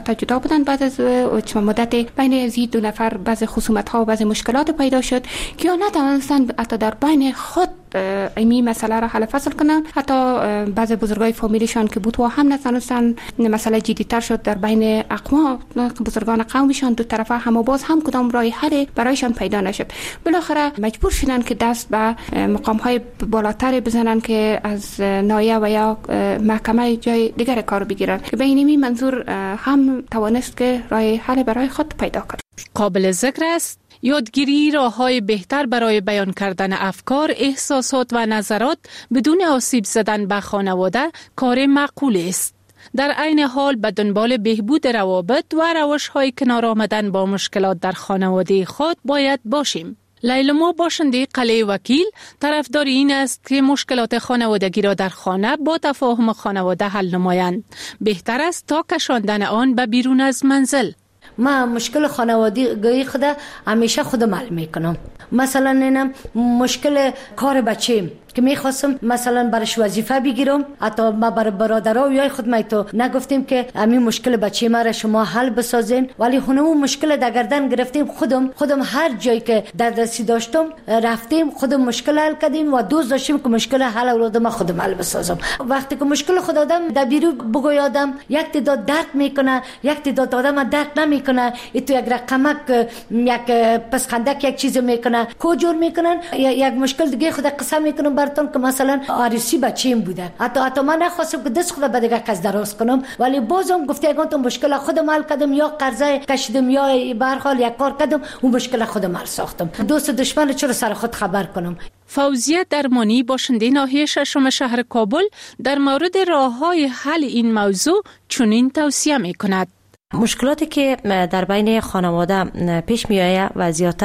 تا جدا بودن. بعد از مدت بین از دو نفر بعض خصومت‌ها و بعض مشکلات پیدا شد که یا نتوانستن حتی در بین خود این مسئله را حل فصل کنن. حتی بعض بزرگای فامیلشان که بود و هم نتونستن، مسئله جدی‌تر شد در بین اقوام بزرگان قومشان، دو طرفه هم باز هم کدام راه حل برایشان پیدا نشد. بالاخره مجبور شدن که دست به مقام‌های بالاتر بزنن که از نایه و یا محکمه جای دیگر کار بگیرن. به این منظور هم توانست که راه حل برای خود پیدا کنه. قابل ذکر است یادگیری راه‌های بهتر برای بیان کردن افکار، احساسات و نظرات بدون آسیب زدن به خانواده کار معقول است. در عین حال به دنبال بهبود روابط و روش‌های کنار آمدن با مشکلات در خانواده خود باید باشیم. لیلما باشنده قلعه وکیل طرفدار این است که مشکلات خانوادگی را در خانه با تفاهم خانواده حل نمایند. بهتر است تا کشاندن آن به بیرون از منزل. ما مشکل خانوادگی خود همیشه خودم حل میکنم. مثلا اینم مشکل کار بچه‌ام که میخواستم مثلا برش وظیفه بگیرم، حتی ما برای برادرها و یای خود ما تو نگفتیم که همین مشکل بچه ما را شما حل بسازین، ولی خونمون مشکل در گردن گرفتیم. خودم هر جایی که دسترسی داشتم رفتیم، خودم مشکل حل کردیم و دوست داشتیم که مشکل حل اولادم خودم حل بسازم. وقتی که مشکل خود آدم در بیرون بگویادم، یک تعداد درک میکنه، یک تعداد آدم درک نمیکنه، تو یک رقمک یک پسخندک یک چیز میکنه، کوجور میکنن، یک مشکل دیگه خود قصه میکنم براتون که مثلا آریسی بچه‌ام بوده، حتی من نخواستم که دست خود به دیگه کس دراز کنم، ولی بازم گفته اگه تو مشکل خودم حل کردم، یا قرضه کشیدم یا به هر حال یک کار کردم، اون مشکل خودم حل ساختم. دوست دشمن چرا سر خود خبر کنم. فوزیه درمانی باشنده ناحیه ششم شهر کابل در مورد راه‌های حل این موضوع چنین توصیه می‌کند. مشکلاتی که در بین خانواده پیش می آید و زیادتر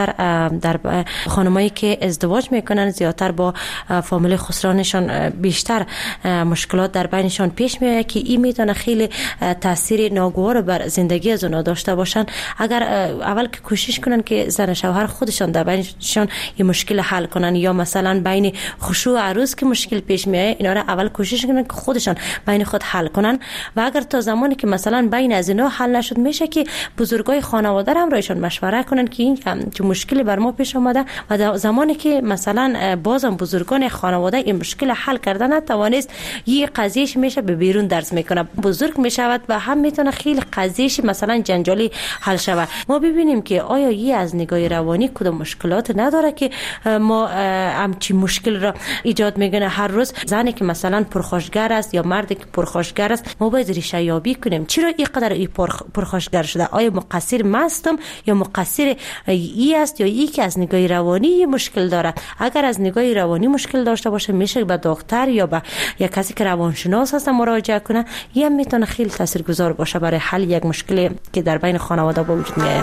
در خانمایی که ازدواج میکنن زیادتر با فامیل خسرانشان بیشتر مشکلات در بینشان پیش می آید که این میتونه خیلی تاثیر ناگوار بر زندگی از اونها داشته باشن. اگر اول که کوشش کنن که زن شوهر خودشان در بینشان این مشکل حل کنن، یا مثلا بین خشوع و عروس که مشکل پیش می آید، اینا را اول کوشش کنن که خودشان بین خود حل کنن. و اگر تا زمانی که مثلا بین از اینا حل نشد، میشه که بزرگای خانواده هم رایشون مشوره کنن که این که مشکلی بر ما پیش آمده و زمانی که مثلا بازم بزرگان خانواده این مشکل حل کردن نتوانست، یه قضیهش میشه به بیرون درس میکنه، بزرگ میشود و هم میتونه خیلی قضیهش مثلا جنجالی حل شود. ما ببینیم که آیا یه از نگاه روانی کدام مشکلات نداره که ما همچی مشکل را ایجاد میکنه. هر روز زنی که مثلا پرخاشگر است یا مردی که پرخاشگر است، ما باید ریشه یابی کنیم چرا اینقدر پرخاشگر شده. آیا مقصر من هستم یا مقصر ای است، یا ای که از نگاه روانی مشکل داره؟ اگر از نگاه روانی مشکل داشته باشه، میشه به دکتر یا به یک کسی که روانشناس هست مراجعه کنه. این هم میتونه خیلی تاثیرگذار باشه برای حل یک مشکلی که در بین خانواده به وجود میاد.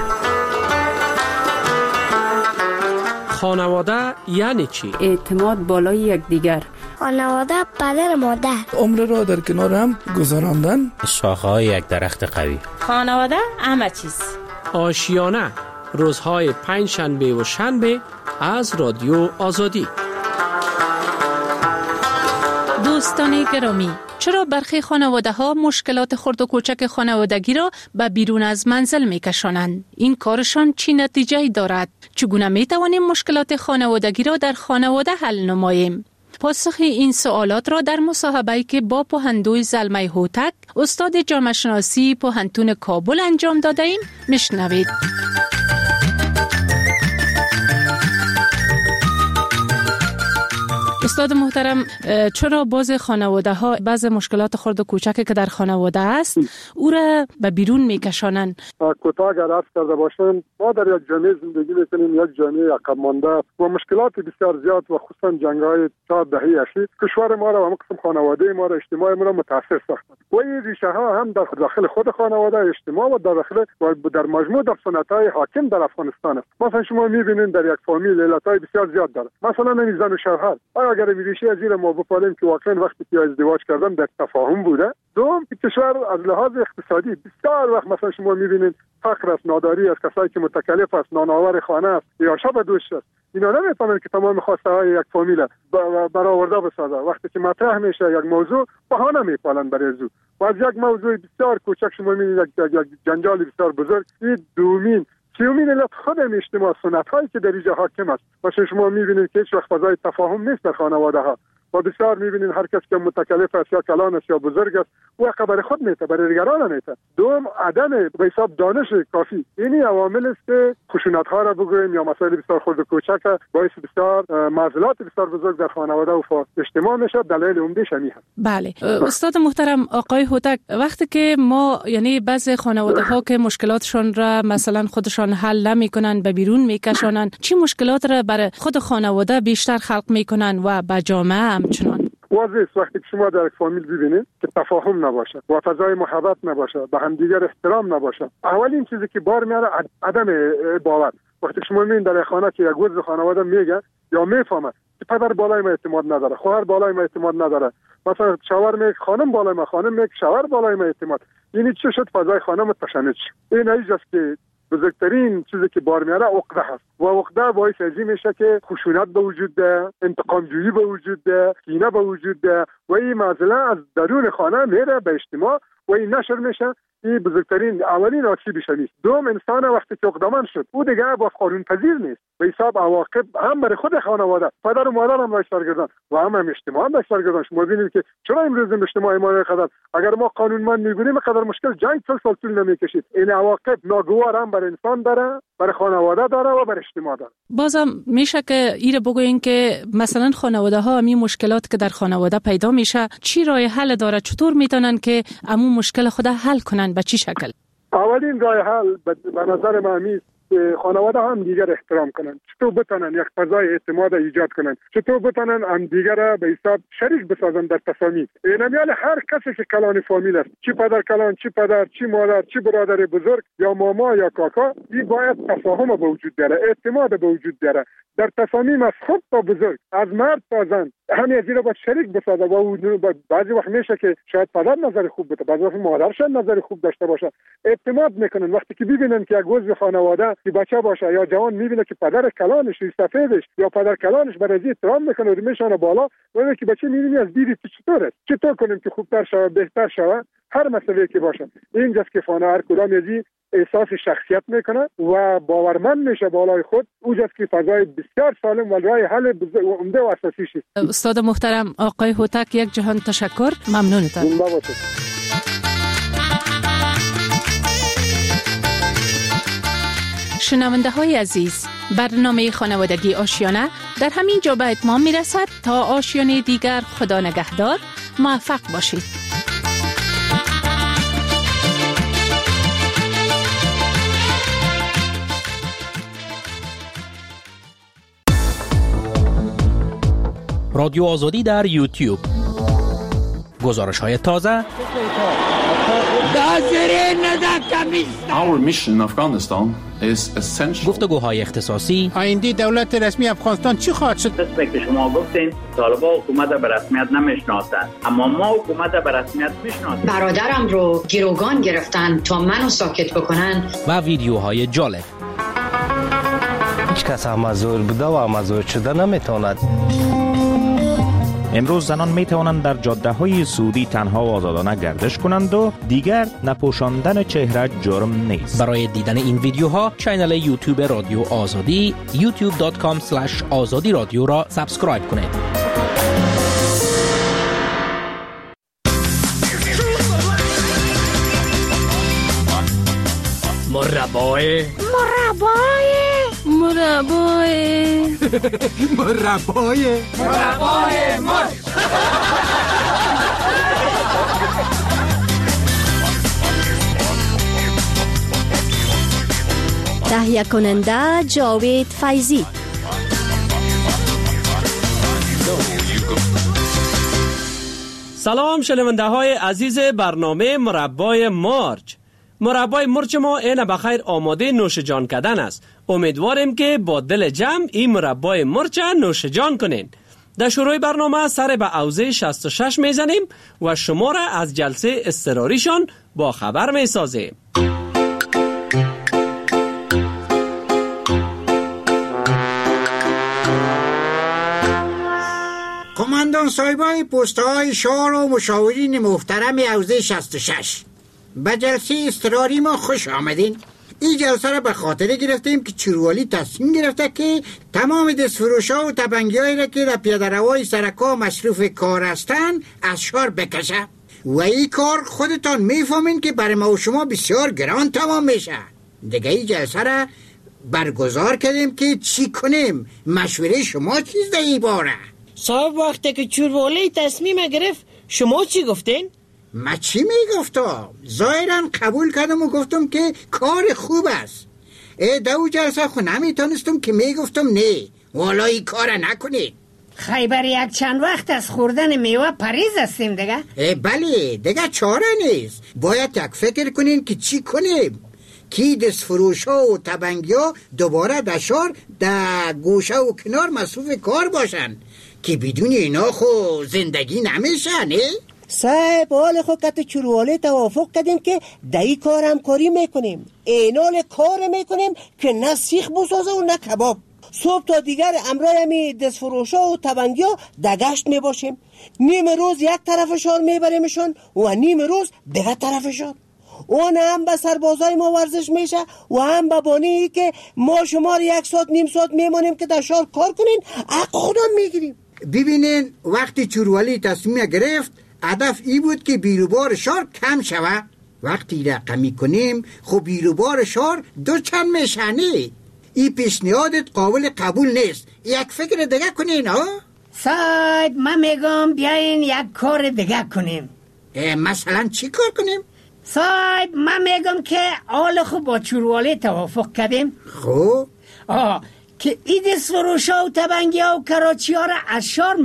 خانواده یعنی چی؟ اعتماد بالای یکدیگر. خانواده پدر مادر. عمر را در کنار هم گذراندن. شاخه‌های یک درخت قوی. خانواده همه چیز. آشیانه روزهای پنج شنبه و شنبه از رادیو آزادی. دوستان گرامی، چرا برخی خانواده ها مشکلات خرد و کوچک خانوادگی را به بیرون از منزل می کشانند؟ این کارشان چی نتیجه‌ای دارد؟ چگونه می توانیم مشکلات خانوادگی را در خانواده حل نماییم؟ پاسخ این سوالات را در مصاحبه‌ای که با پوهندوی زلمه هوتک، استاد جامعه شناسی پوهنتون کابل انجام داده ایم میشنوید. استاد محترم، چرا باز خانواده ها بعض مشکلات خرد و کوچکی که در خانواده است او را به بیرون میکشانند؟ کوتاه اگر عرض کرده باشم، ما در یک جامعه زندگی میکنیم، یک جامعه عقب مانده و مشکلات بسیار زیاد و خصوصا جنگ‌های تا دهه اخیر کشور ما را و مقصد خانواده ما را، اجتماع ما را متاثر ساختند و این ریشه ها هم در داخل خود خانواده، اجتماع و داخل و در مجموع در سنت‌های حاکم در افغانستان است. مثلا شما می‌بینید در یک فامیل علت‌های بسیار زیاد داره. مثلا زن و شوهر، اگر میشه از زیر ما بپالیم که واقعا وقتی که ازدواج کردن در تفاهم بوده. دوم، کشور از لحاظ اقتصادی بسیار وقت مثلا شما می‌بینید فقر است، ناداری است، کسایی که متکلف است، نانآور خانه است یا شب دوش است. اینا نمیفهمن که تمام خواسته های یک فامیل برآورده بسازه. وقتی که مطرح میشه یک موضوع بهانه میپالن برای زو و از یک موضوع بسیار کوچک شما میبینید یک جنجال بسیار بزرگ. این دومین سیومین علت خود اجتماع سنت هایی که در اینجا حاکم است. مثلا شما میبینید که هیچ وقت فضای تفاهم نیست در خانواده ها و بسیار میبینید هر کس که متکلف است یا کلان است یا بزرگ است او برای خود میته، برای دیگران نمیته. دوم عدم به حساب دانش کافی. اینی عوامل است که خشونت ها را بگوییم یا مسائل بسیار خرد و کوچک باعث بسیار معضلات بسیار بزرگ در خانواده و اجتماع میشه. دلایل عمده‌اش همین هست. بله استاد محترم آقای هوتک، وقتی که ما یعنی بعضی خانواده ها که مشکلاتشون را مثلا خودشان حل نمیکنن به بیرون میکشونن، چی مشکلات را برای خود خانواده بیشتر خلق میکنن و به جامعه همچنان؟ واضح است وقتی که شما در یک فامیل ببینید که تفاهم نباشه و فضای محبت نباشه، به همدیگر احترام نباشه، اولین چیزی که بار میاره عدم باور. وقتی شما میبینید در خانه که یک عضو خانواده میگه یا میفهمه که پدر بالای ما اعتماد نداره، خواهر بالای ما اعتماد نداره، مثلا شوهر میگه خانم بالای ما، خانم میگه شوهر بالای ما اعتماد، یعنی چه شد فضای خانه متشنج. این ایجاست که بزرگترین چیزی که بار میاره عقده هست و عقده باعث ازی میشه که خشونت به وجود ده، انتقام جویی به وجود ده، کینه به وجود ده و این معضله از درون خانه میره به اجتماع و این نشر میشه. این بزرگترین اولین آسیبش نیست. دوم انسان وقتی که عقده‌مند شد او دیگه با قانون پذیر نیست. به حساب عواقب هم برای خود خانواده، پدر و مادر هم باید سرگردان و هم اجتماع هم باید سرگردان. شما ببینید که چرا امروز اجتماع ما قدر اگر ما قانونمند می‌بودیم قدر مشکل جنگ سال طول نمی‌کشید. این عواقب ناگوار هم برای انسان داره، برای خانواده داره و برای اجتماع داره. بازم میشه که ایره بگوین که مثلا خانواده ها همین مشکلات که در خانواده پیدا میشه چی راه حل داره؟ چطور میتونن که همون مشکل خود حل کنن؟ به چی شکل؟ اولین راه حل به نظر من خانواده هم دیگر احترام کنن. چطور بتونن یک فضای اعتماد ایجاد کنن، چطور بتونن هم دیگر را به حساب شریک بسازن در تصامیم. اینمیال هر کسی که کلان فامیل است، چی پدر کلان، چی پدر، چی مادر، چی برادر بزرگ یا ماما یا کاکا، این باید تفاهم به وجود بیاره، اعتماد به وجود بیاره در تصامیم از خود تا بزرگ، از مرد تا زن. همین از این را باید شریک بسازه و بعضی وقت میشه که شاید پدر نظر خوب بده، بعضی وقت مادر شاید نظر خوب داشته باشه. اعتماد میکنن وقتی که ببینن که یک عضو خانواده که بچه باشه یا جوان میبینه که پدر کلانش سفیدش یا پدر کلانش برای احترام میکنه و میشونه بالا و میگه که بچه میبینی از دیدی چطوره، چطور کنیم که خوبتر شوه، بهتر شوه. هر مسئله که باشه اینجاست که خانه هر کدام یزی احساس شخصیت میکنه و باورمند میشه بالای خود. اونجاست که فضای بسیار سالم و راه حل عمده و اساسی شد. استاد محترم آقای هوتک، یک جهان تشکر، ممنونتم. زنده باشید. شنونده های عزیز، برنامه خانوادگی آشیانه در همین جا به اتمام میرسد. تا آشیانه دیگر خدا نگهدار، موفق باشید. رادیو آزادی در یوتیوب، گزارش‌های تازه، گفتگوهای اختصاصی. آینده دولت رسمی افغانستان چی خواهد شد؟ مثل که شما گفتین طالبان حکومت به رسمیت نمیشناسند، اما ما حکومت به رسمیت میشناسیم. برادرم رو گروگان گرفتن تا منو ساکت بکنن. و ویدیوهای جالب. هیچ کس مزور بوده و مزور شده نمیتواند. امروز زنان می توانند در جاده‌های سعودی تنها و آزادانه گردش کنند و دیگر نپوشاندن چهره جرم نیست. برای دیدن این ویدیوها کانال یوتیوب رادیو آزادی youtube.com/azadi رادیو را سابسکرایب کنید. مربای مرد. تهیه کننده جاوید فیضی. سلام شنونده های عزیز برنامه مربای مرچ. مربای مرچ ما این بخیر آماده نوش جان کردن است. امیدواریم که با دل جمع این مربای مرچ نوش جان کنین. در شروع برنامه سر به اوزه 66 میزنیم و شما را از جلسه اضطراریشان با خبر میسازیم. کماندان صاحبای پست‌های شهر و مشاورین محترم حوزه 66 به جلسه اضطراری ما خوش آمدین. این جلسه را به خاطر گرفتیم که چروالی تصمیم گرفته که تمام دستفروشا و تبنگی‌هایی را که در پیاده‌روی سرکا مصروف کار هستند از شهر بکشه و این کار خودتان میفهمین که برای ما و شما بسیار گران تمام میشه. دیگه این جلسه را برگزار کردیم که چی کنیم. مشوره شما چیز در این باره؟ صاحب وقتی که چروالی تصمیم گرفت شما چی گفتین؟ ما چی میگفتم؟ ظاهرا قبول کردم و گفتم که کار خوب است. دو جلسه خود نمیتونستم که میگفتم نه والا این کار نکنید. خیبر یک چند وقت از خوردن میوه پریز هستیم دیگه. بله دیگه چاره نیست. باید یک فکر کنین که چی کنیم که دستفروش ها و تبنگی ها دوباره در شهر در گوشه و کنار مصروف کار باشن که بدون اینا خو زندگی نمیشه نه؟ صاحب حال خود که چروالی توافق کردیم که در این کار همکاری میکنیم. اینال کار میکنیم که نه سیخ بسازه و نه کباب. صبح تا دیگر امرای همی دستفروشا و تبنگیا دگشت میباشیم. نیم روز یک طرف شهر میبریمشون و نیم روز دیگر طرف شهر. اون هم به سربازای ما ورزش میشه و هم به بانی که ما شما یک ساعت نیم ساعت میمانیم که در شهر کار کنین حق خودم میگیریم. ببینین وقتی چروالی تصمیم گرفت هدف ای بود که بیروبار شهر کم شوه. وقتی رقمی کنیم خب بیروبار شهر دو چند میشنه. این پیشنهادت قابل قبول نیست. یک فکر دیگه کنین ها؟ صاحب من میگم بیاین یک کار دیگه کنیم. مثلا چی کار کنیم؟ صاحب من میگم که حال خوب با چروالی توافق کردیم. خب که این دستفروشا و تبنگی ها و کراچی ها را از شهر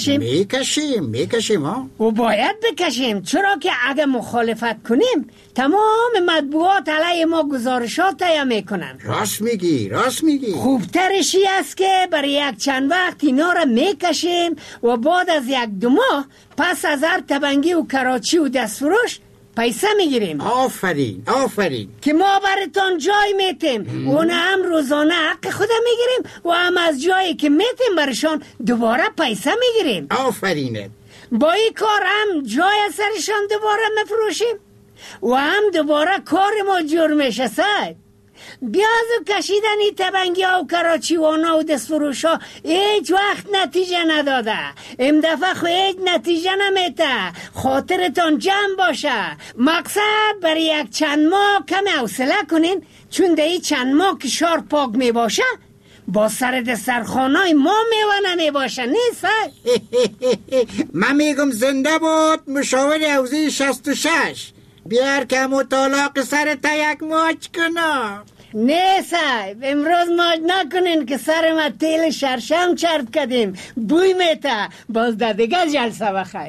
میکشیم ها. و باید بکشیم چرا که اگه مخالفت کنیم تمام مطبوعات علیه ما گزارشات تهیه میکنن. راست میگی خوبترشی است که برای یک چند وقت اینا را میکشیم و بعد از یک دو ماه پس از هر تبنگی و کراچی و دستفروش پیسه میگیریم. آفرین که ما براتون جای میتیم و هم روزانه حق خودم میگیریم و هم از جایی که میتیم برشان دوباره پیسه میگیریم. آفرینه. با این کار هم جای سرشان دوباره مفروشیم و هم دوباره کار ما جور میشه. صاحب بیازو کشیدنی تبنگی ها و کراچی وانا و دستفروش ها هیچ وقت نتیجه نداده. این دفعه خو هیچ نتیجه نمیته. خاطرتان جمع باشه. مقصد برای یک چند ماه کم حوصله کنین چون در این چند ماه که شهر پاک می باشه با سر دسترخوانای ما میوه نمی باشه. نیست؟ من میگم زنده باد مشاور حوزه 66. بیار که مطالق سر تا یک ماچ کنم. نه صاحب امروز ماچ نکنین که سر ما تیل شرشم چرب کردیم بوی میته. باز در دیگه جلسه بخیر.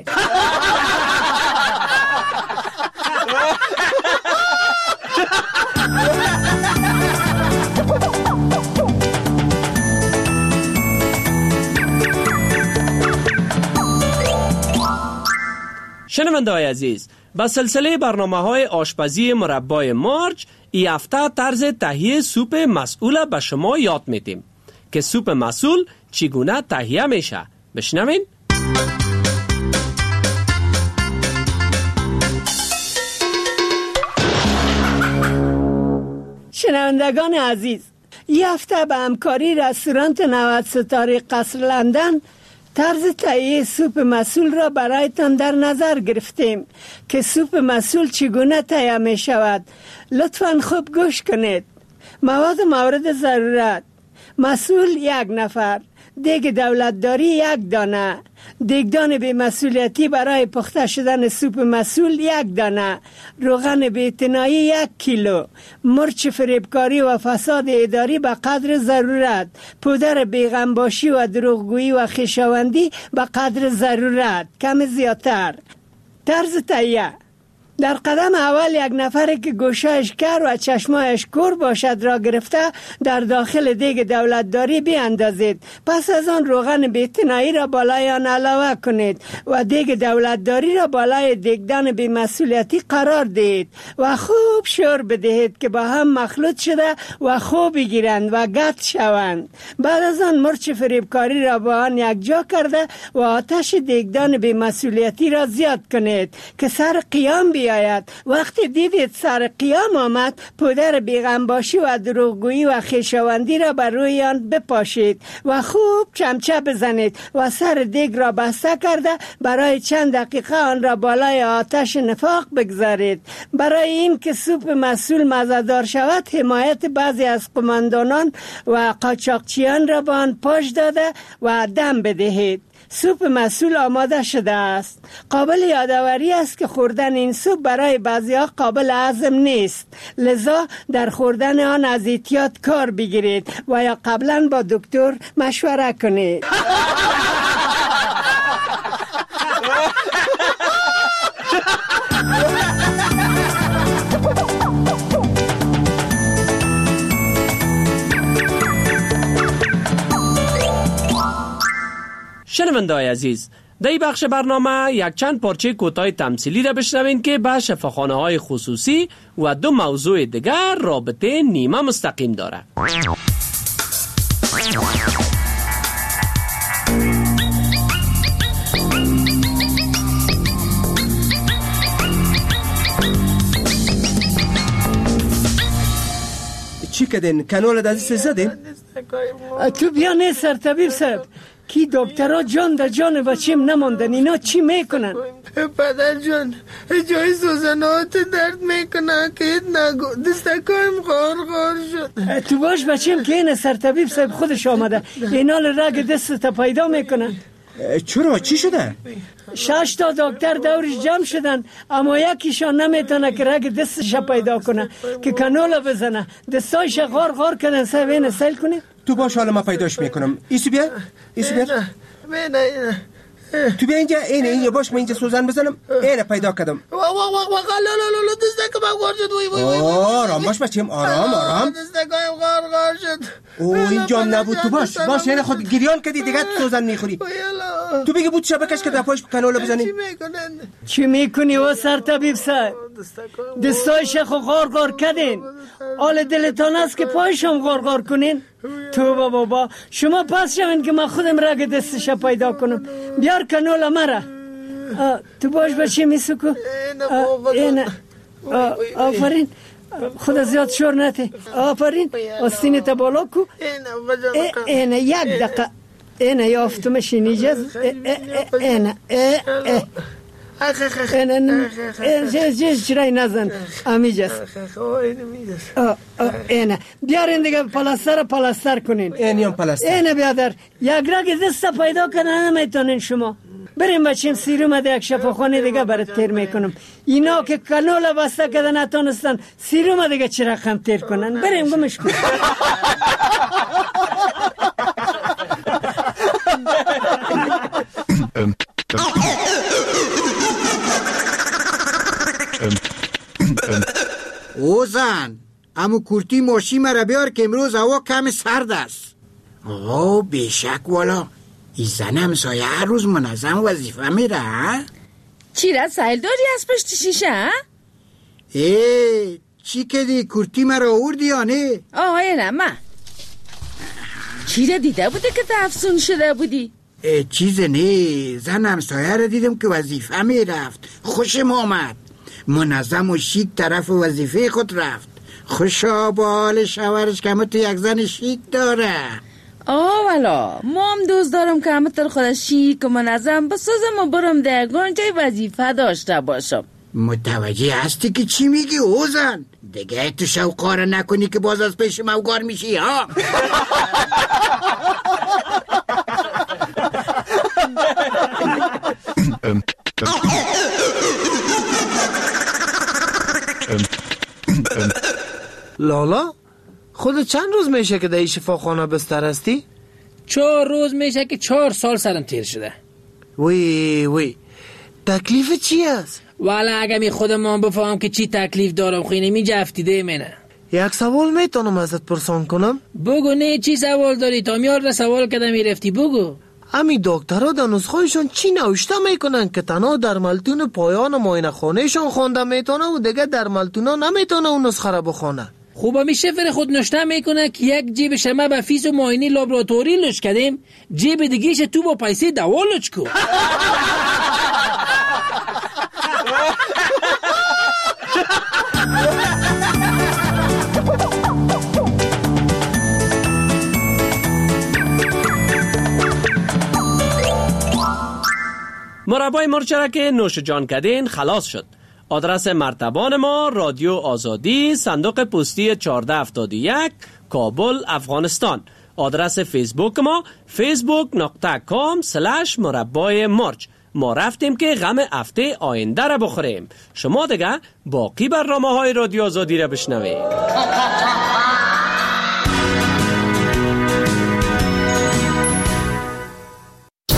شنونده‌های عزیز، با سلسله برنامه‌های آشپزی مربای مارچ این هفته طرز تهیه سوپ مسئول به شما یاد میدیم که سوپ مسئول چگونه تهیه میشه. بشنوین. شنوندگان عزیز، این هفته به همکاری رستوران 90 ستاره قصر لندن طرز تهیه سوپ مسئول را برایتان در نظر گرفتیم که سوپ مسئول چگونه تهیه می شود. لطفاً خوب گوش کنید. مواد مورد ضرورت: مسئول 1 نفر، دیگ دولتداری 1 دانه، دیگدان بی‌مسئولیتی برای پخته شدن سوپ مسئول 1 دانه، روغن بی‌اعتنایی 1 کیلو، مرچ فریبکاری و فساد اداری به قدر ضرورت، پودر بیغمباشی و دروغگویی و خویشاوندی به قدر ضرورت، کم زیادتر. طرز تهیه: در قدم اول یک نفر که گوشهش کر و چشمایش کور باشد را گرفته در داخل دیگ دولتداری بیاندازید. پس از آن روغن بی‌اعتنایی را بالای آن علاوه کنید و دیگ دولتداری را بالای دیگدان بی‌مسئولیتی قرار دهید و خوب شور بدهید که با هم مخلوط شده و خوب بگیرند و گت شوند. بعد از آن مرچ فریبکاری را با آن یک جا کرده و آتش دیگدان بی‌مسئولیتی را زیاد کنید که سر قیام بیاید. وقتی دیدید سر قیام آمد، پودر بیغمباشی و دروغگویی و خویشاوندی را بر روی آن بپاشید و خوب چمچه بزنید و سر دیگ را بسته کرده برای چند دقیقه آن را بالای آتش نفاق بگذارید. برای این که سوپ مسئول مزه‌دار شود، حمایت بعضی از قماندانان و قاچاقچیان را به آن پاش داده و دم بدهید. سوپ مسئول آماده شده است. قابل یادآوری است که خوردن این سوپ برای بعضی‌ها قابل هضم نیست، لذا در خوردن آن از احتیاط کار بگیرید و یا قبلا با دکتر مشوره کنید. شنونده‌های عزیز، در این بخش برنامه یک چند پارچه کوتاه تمثیلی را بشنوین که به شفاخانه‌های خصوصی و دو موضوع دیگر رابطه نیمه مستقیم داره. چی کردین؟ کانال دازی زدین؟ تو بیا نه سرطبیب صاحب، کی دکترها جان در جان بچیم نماندن، اینا چی میکنن؟ پدر جان جای سوزنات درد میکنن که نگو، دستکایم غار شد. تو باش بچیم که این سرطبیب صاحب خودش آمده، اینا رگ دست تا پیدا میکنن. چرا؟ چی شده؟ 6 تا دکتر دورش جمع شدن، اما یکیشان نمیتونه که رگ دستش پیدا کنه که کانولا بزنه. دستایش غار کردن. صاحب این سیل کنه. تو باش، حالا ما پیداش میکنم. ایسو بیا. تو بیا اینجا. اینجا باش، من اینجا سوزن بزنم. اینه پیدا کردم. لا دستکم غار شد. آرام باش بچیم، آرام. دستکایم غار شد. اینجا نبود. تو باش اینه خود گریان کردی دیگه سوزن میخوری. تو بگی بود شبکش که دپاش کانولا بزنی. چی میکنی و سرطبیب صاحب؟ دستایش خو غار کردین. آل دلتان است که پایشم غار کنین. تو بابا شما پس شوین که من خودم رگ دستش پیدا کنم. بیار کانولا مرا. تو باش بچه میسکو. اینه آفرین. خدا زیاد شور نته. آفرین. آستین تا بالا کو. اینه یک دقیقه. اینه یافتمش اینجاز. اینه چرای نزن امیجاز. اینه بیارین دیگه پلاستر کنین. اینه بیادر یک رگ دست پیدا کنن نمیتونین شما. بریم بچیم سیروم ده یک شفاخانه دیگه برات تیر میکنم. اینا که کانولا بسته کردن نتونستن سیروم دیگه چه رقم تیر کنن. بریم گمش کن. اوزن امو کورتی ماشی مرا بیار که امروز هوا کم سرد است. آه بیشک والا، این زن همسایه هر روز منظم وظیفه میره. چی را سایل داری از پشت شیشه؟ چی کدی کورتی مرا آوردی یا نه؟ نه من چی را دیده بوده که افسون شده بودی؟ چیز نه، زن همسایه را دیدم که وظیفه میرفت، خوشم آمد، منظم و شیک طرف وظیفه خود رفت. خوشا با حال شوهرش که همه تو یک زن شیک داره. والا ما هم دوست دارم که همه تر خود شیک و منظم بسازم و برم درگان جای وظیفه داشته باشم. متوجه هستی که چی میگی اوزن؟ دیگه تو شوقاره نکنی که باز از پیش موگار میشی ها. لالا خود چند روز میشه که در این شفاخانه بستر هستی؟ 4 روز میشه که 4 سال سرم تیر شده. وی تکلیف چی است؟ والا اگه می خودم بفهم که چی تکلیف دارم خیلی می جفتیده منه. یک سوال میتونم ازت پرسان کنم؟ بگو. نه چی سوال داری؟ تا میار ده سوال کده میرفتی. بگو. امی دکترها در نسخه‌شون چی نوشته میکنن که تنها در ملتون پایان معاینه خانهشون خونده میتونه و دیگه در ملتونا نمیتونه اون نسخه را بخونه؟ خوبا می شفر خود نشته میکنه که یک جیب شما به فیس و معاینه لابراتوری لش کردیم، جیب دیگهش تو با پیسه دوا لش کو. مربای مرچ را که نوش جان کردین خلاص شد. آدرس مرتبان ما رادیو آزادی، صندوق پستی 1471، کابل، افغانستان. آدرس فیسبوک ما facebook.com/مربای مرچ. ما رفتیم که غم هفته آینده را بخوریم. شما دیگه باقی برنامه‌های رادیو آزادی را بشنوید.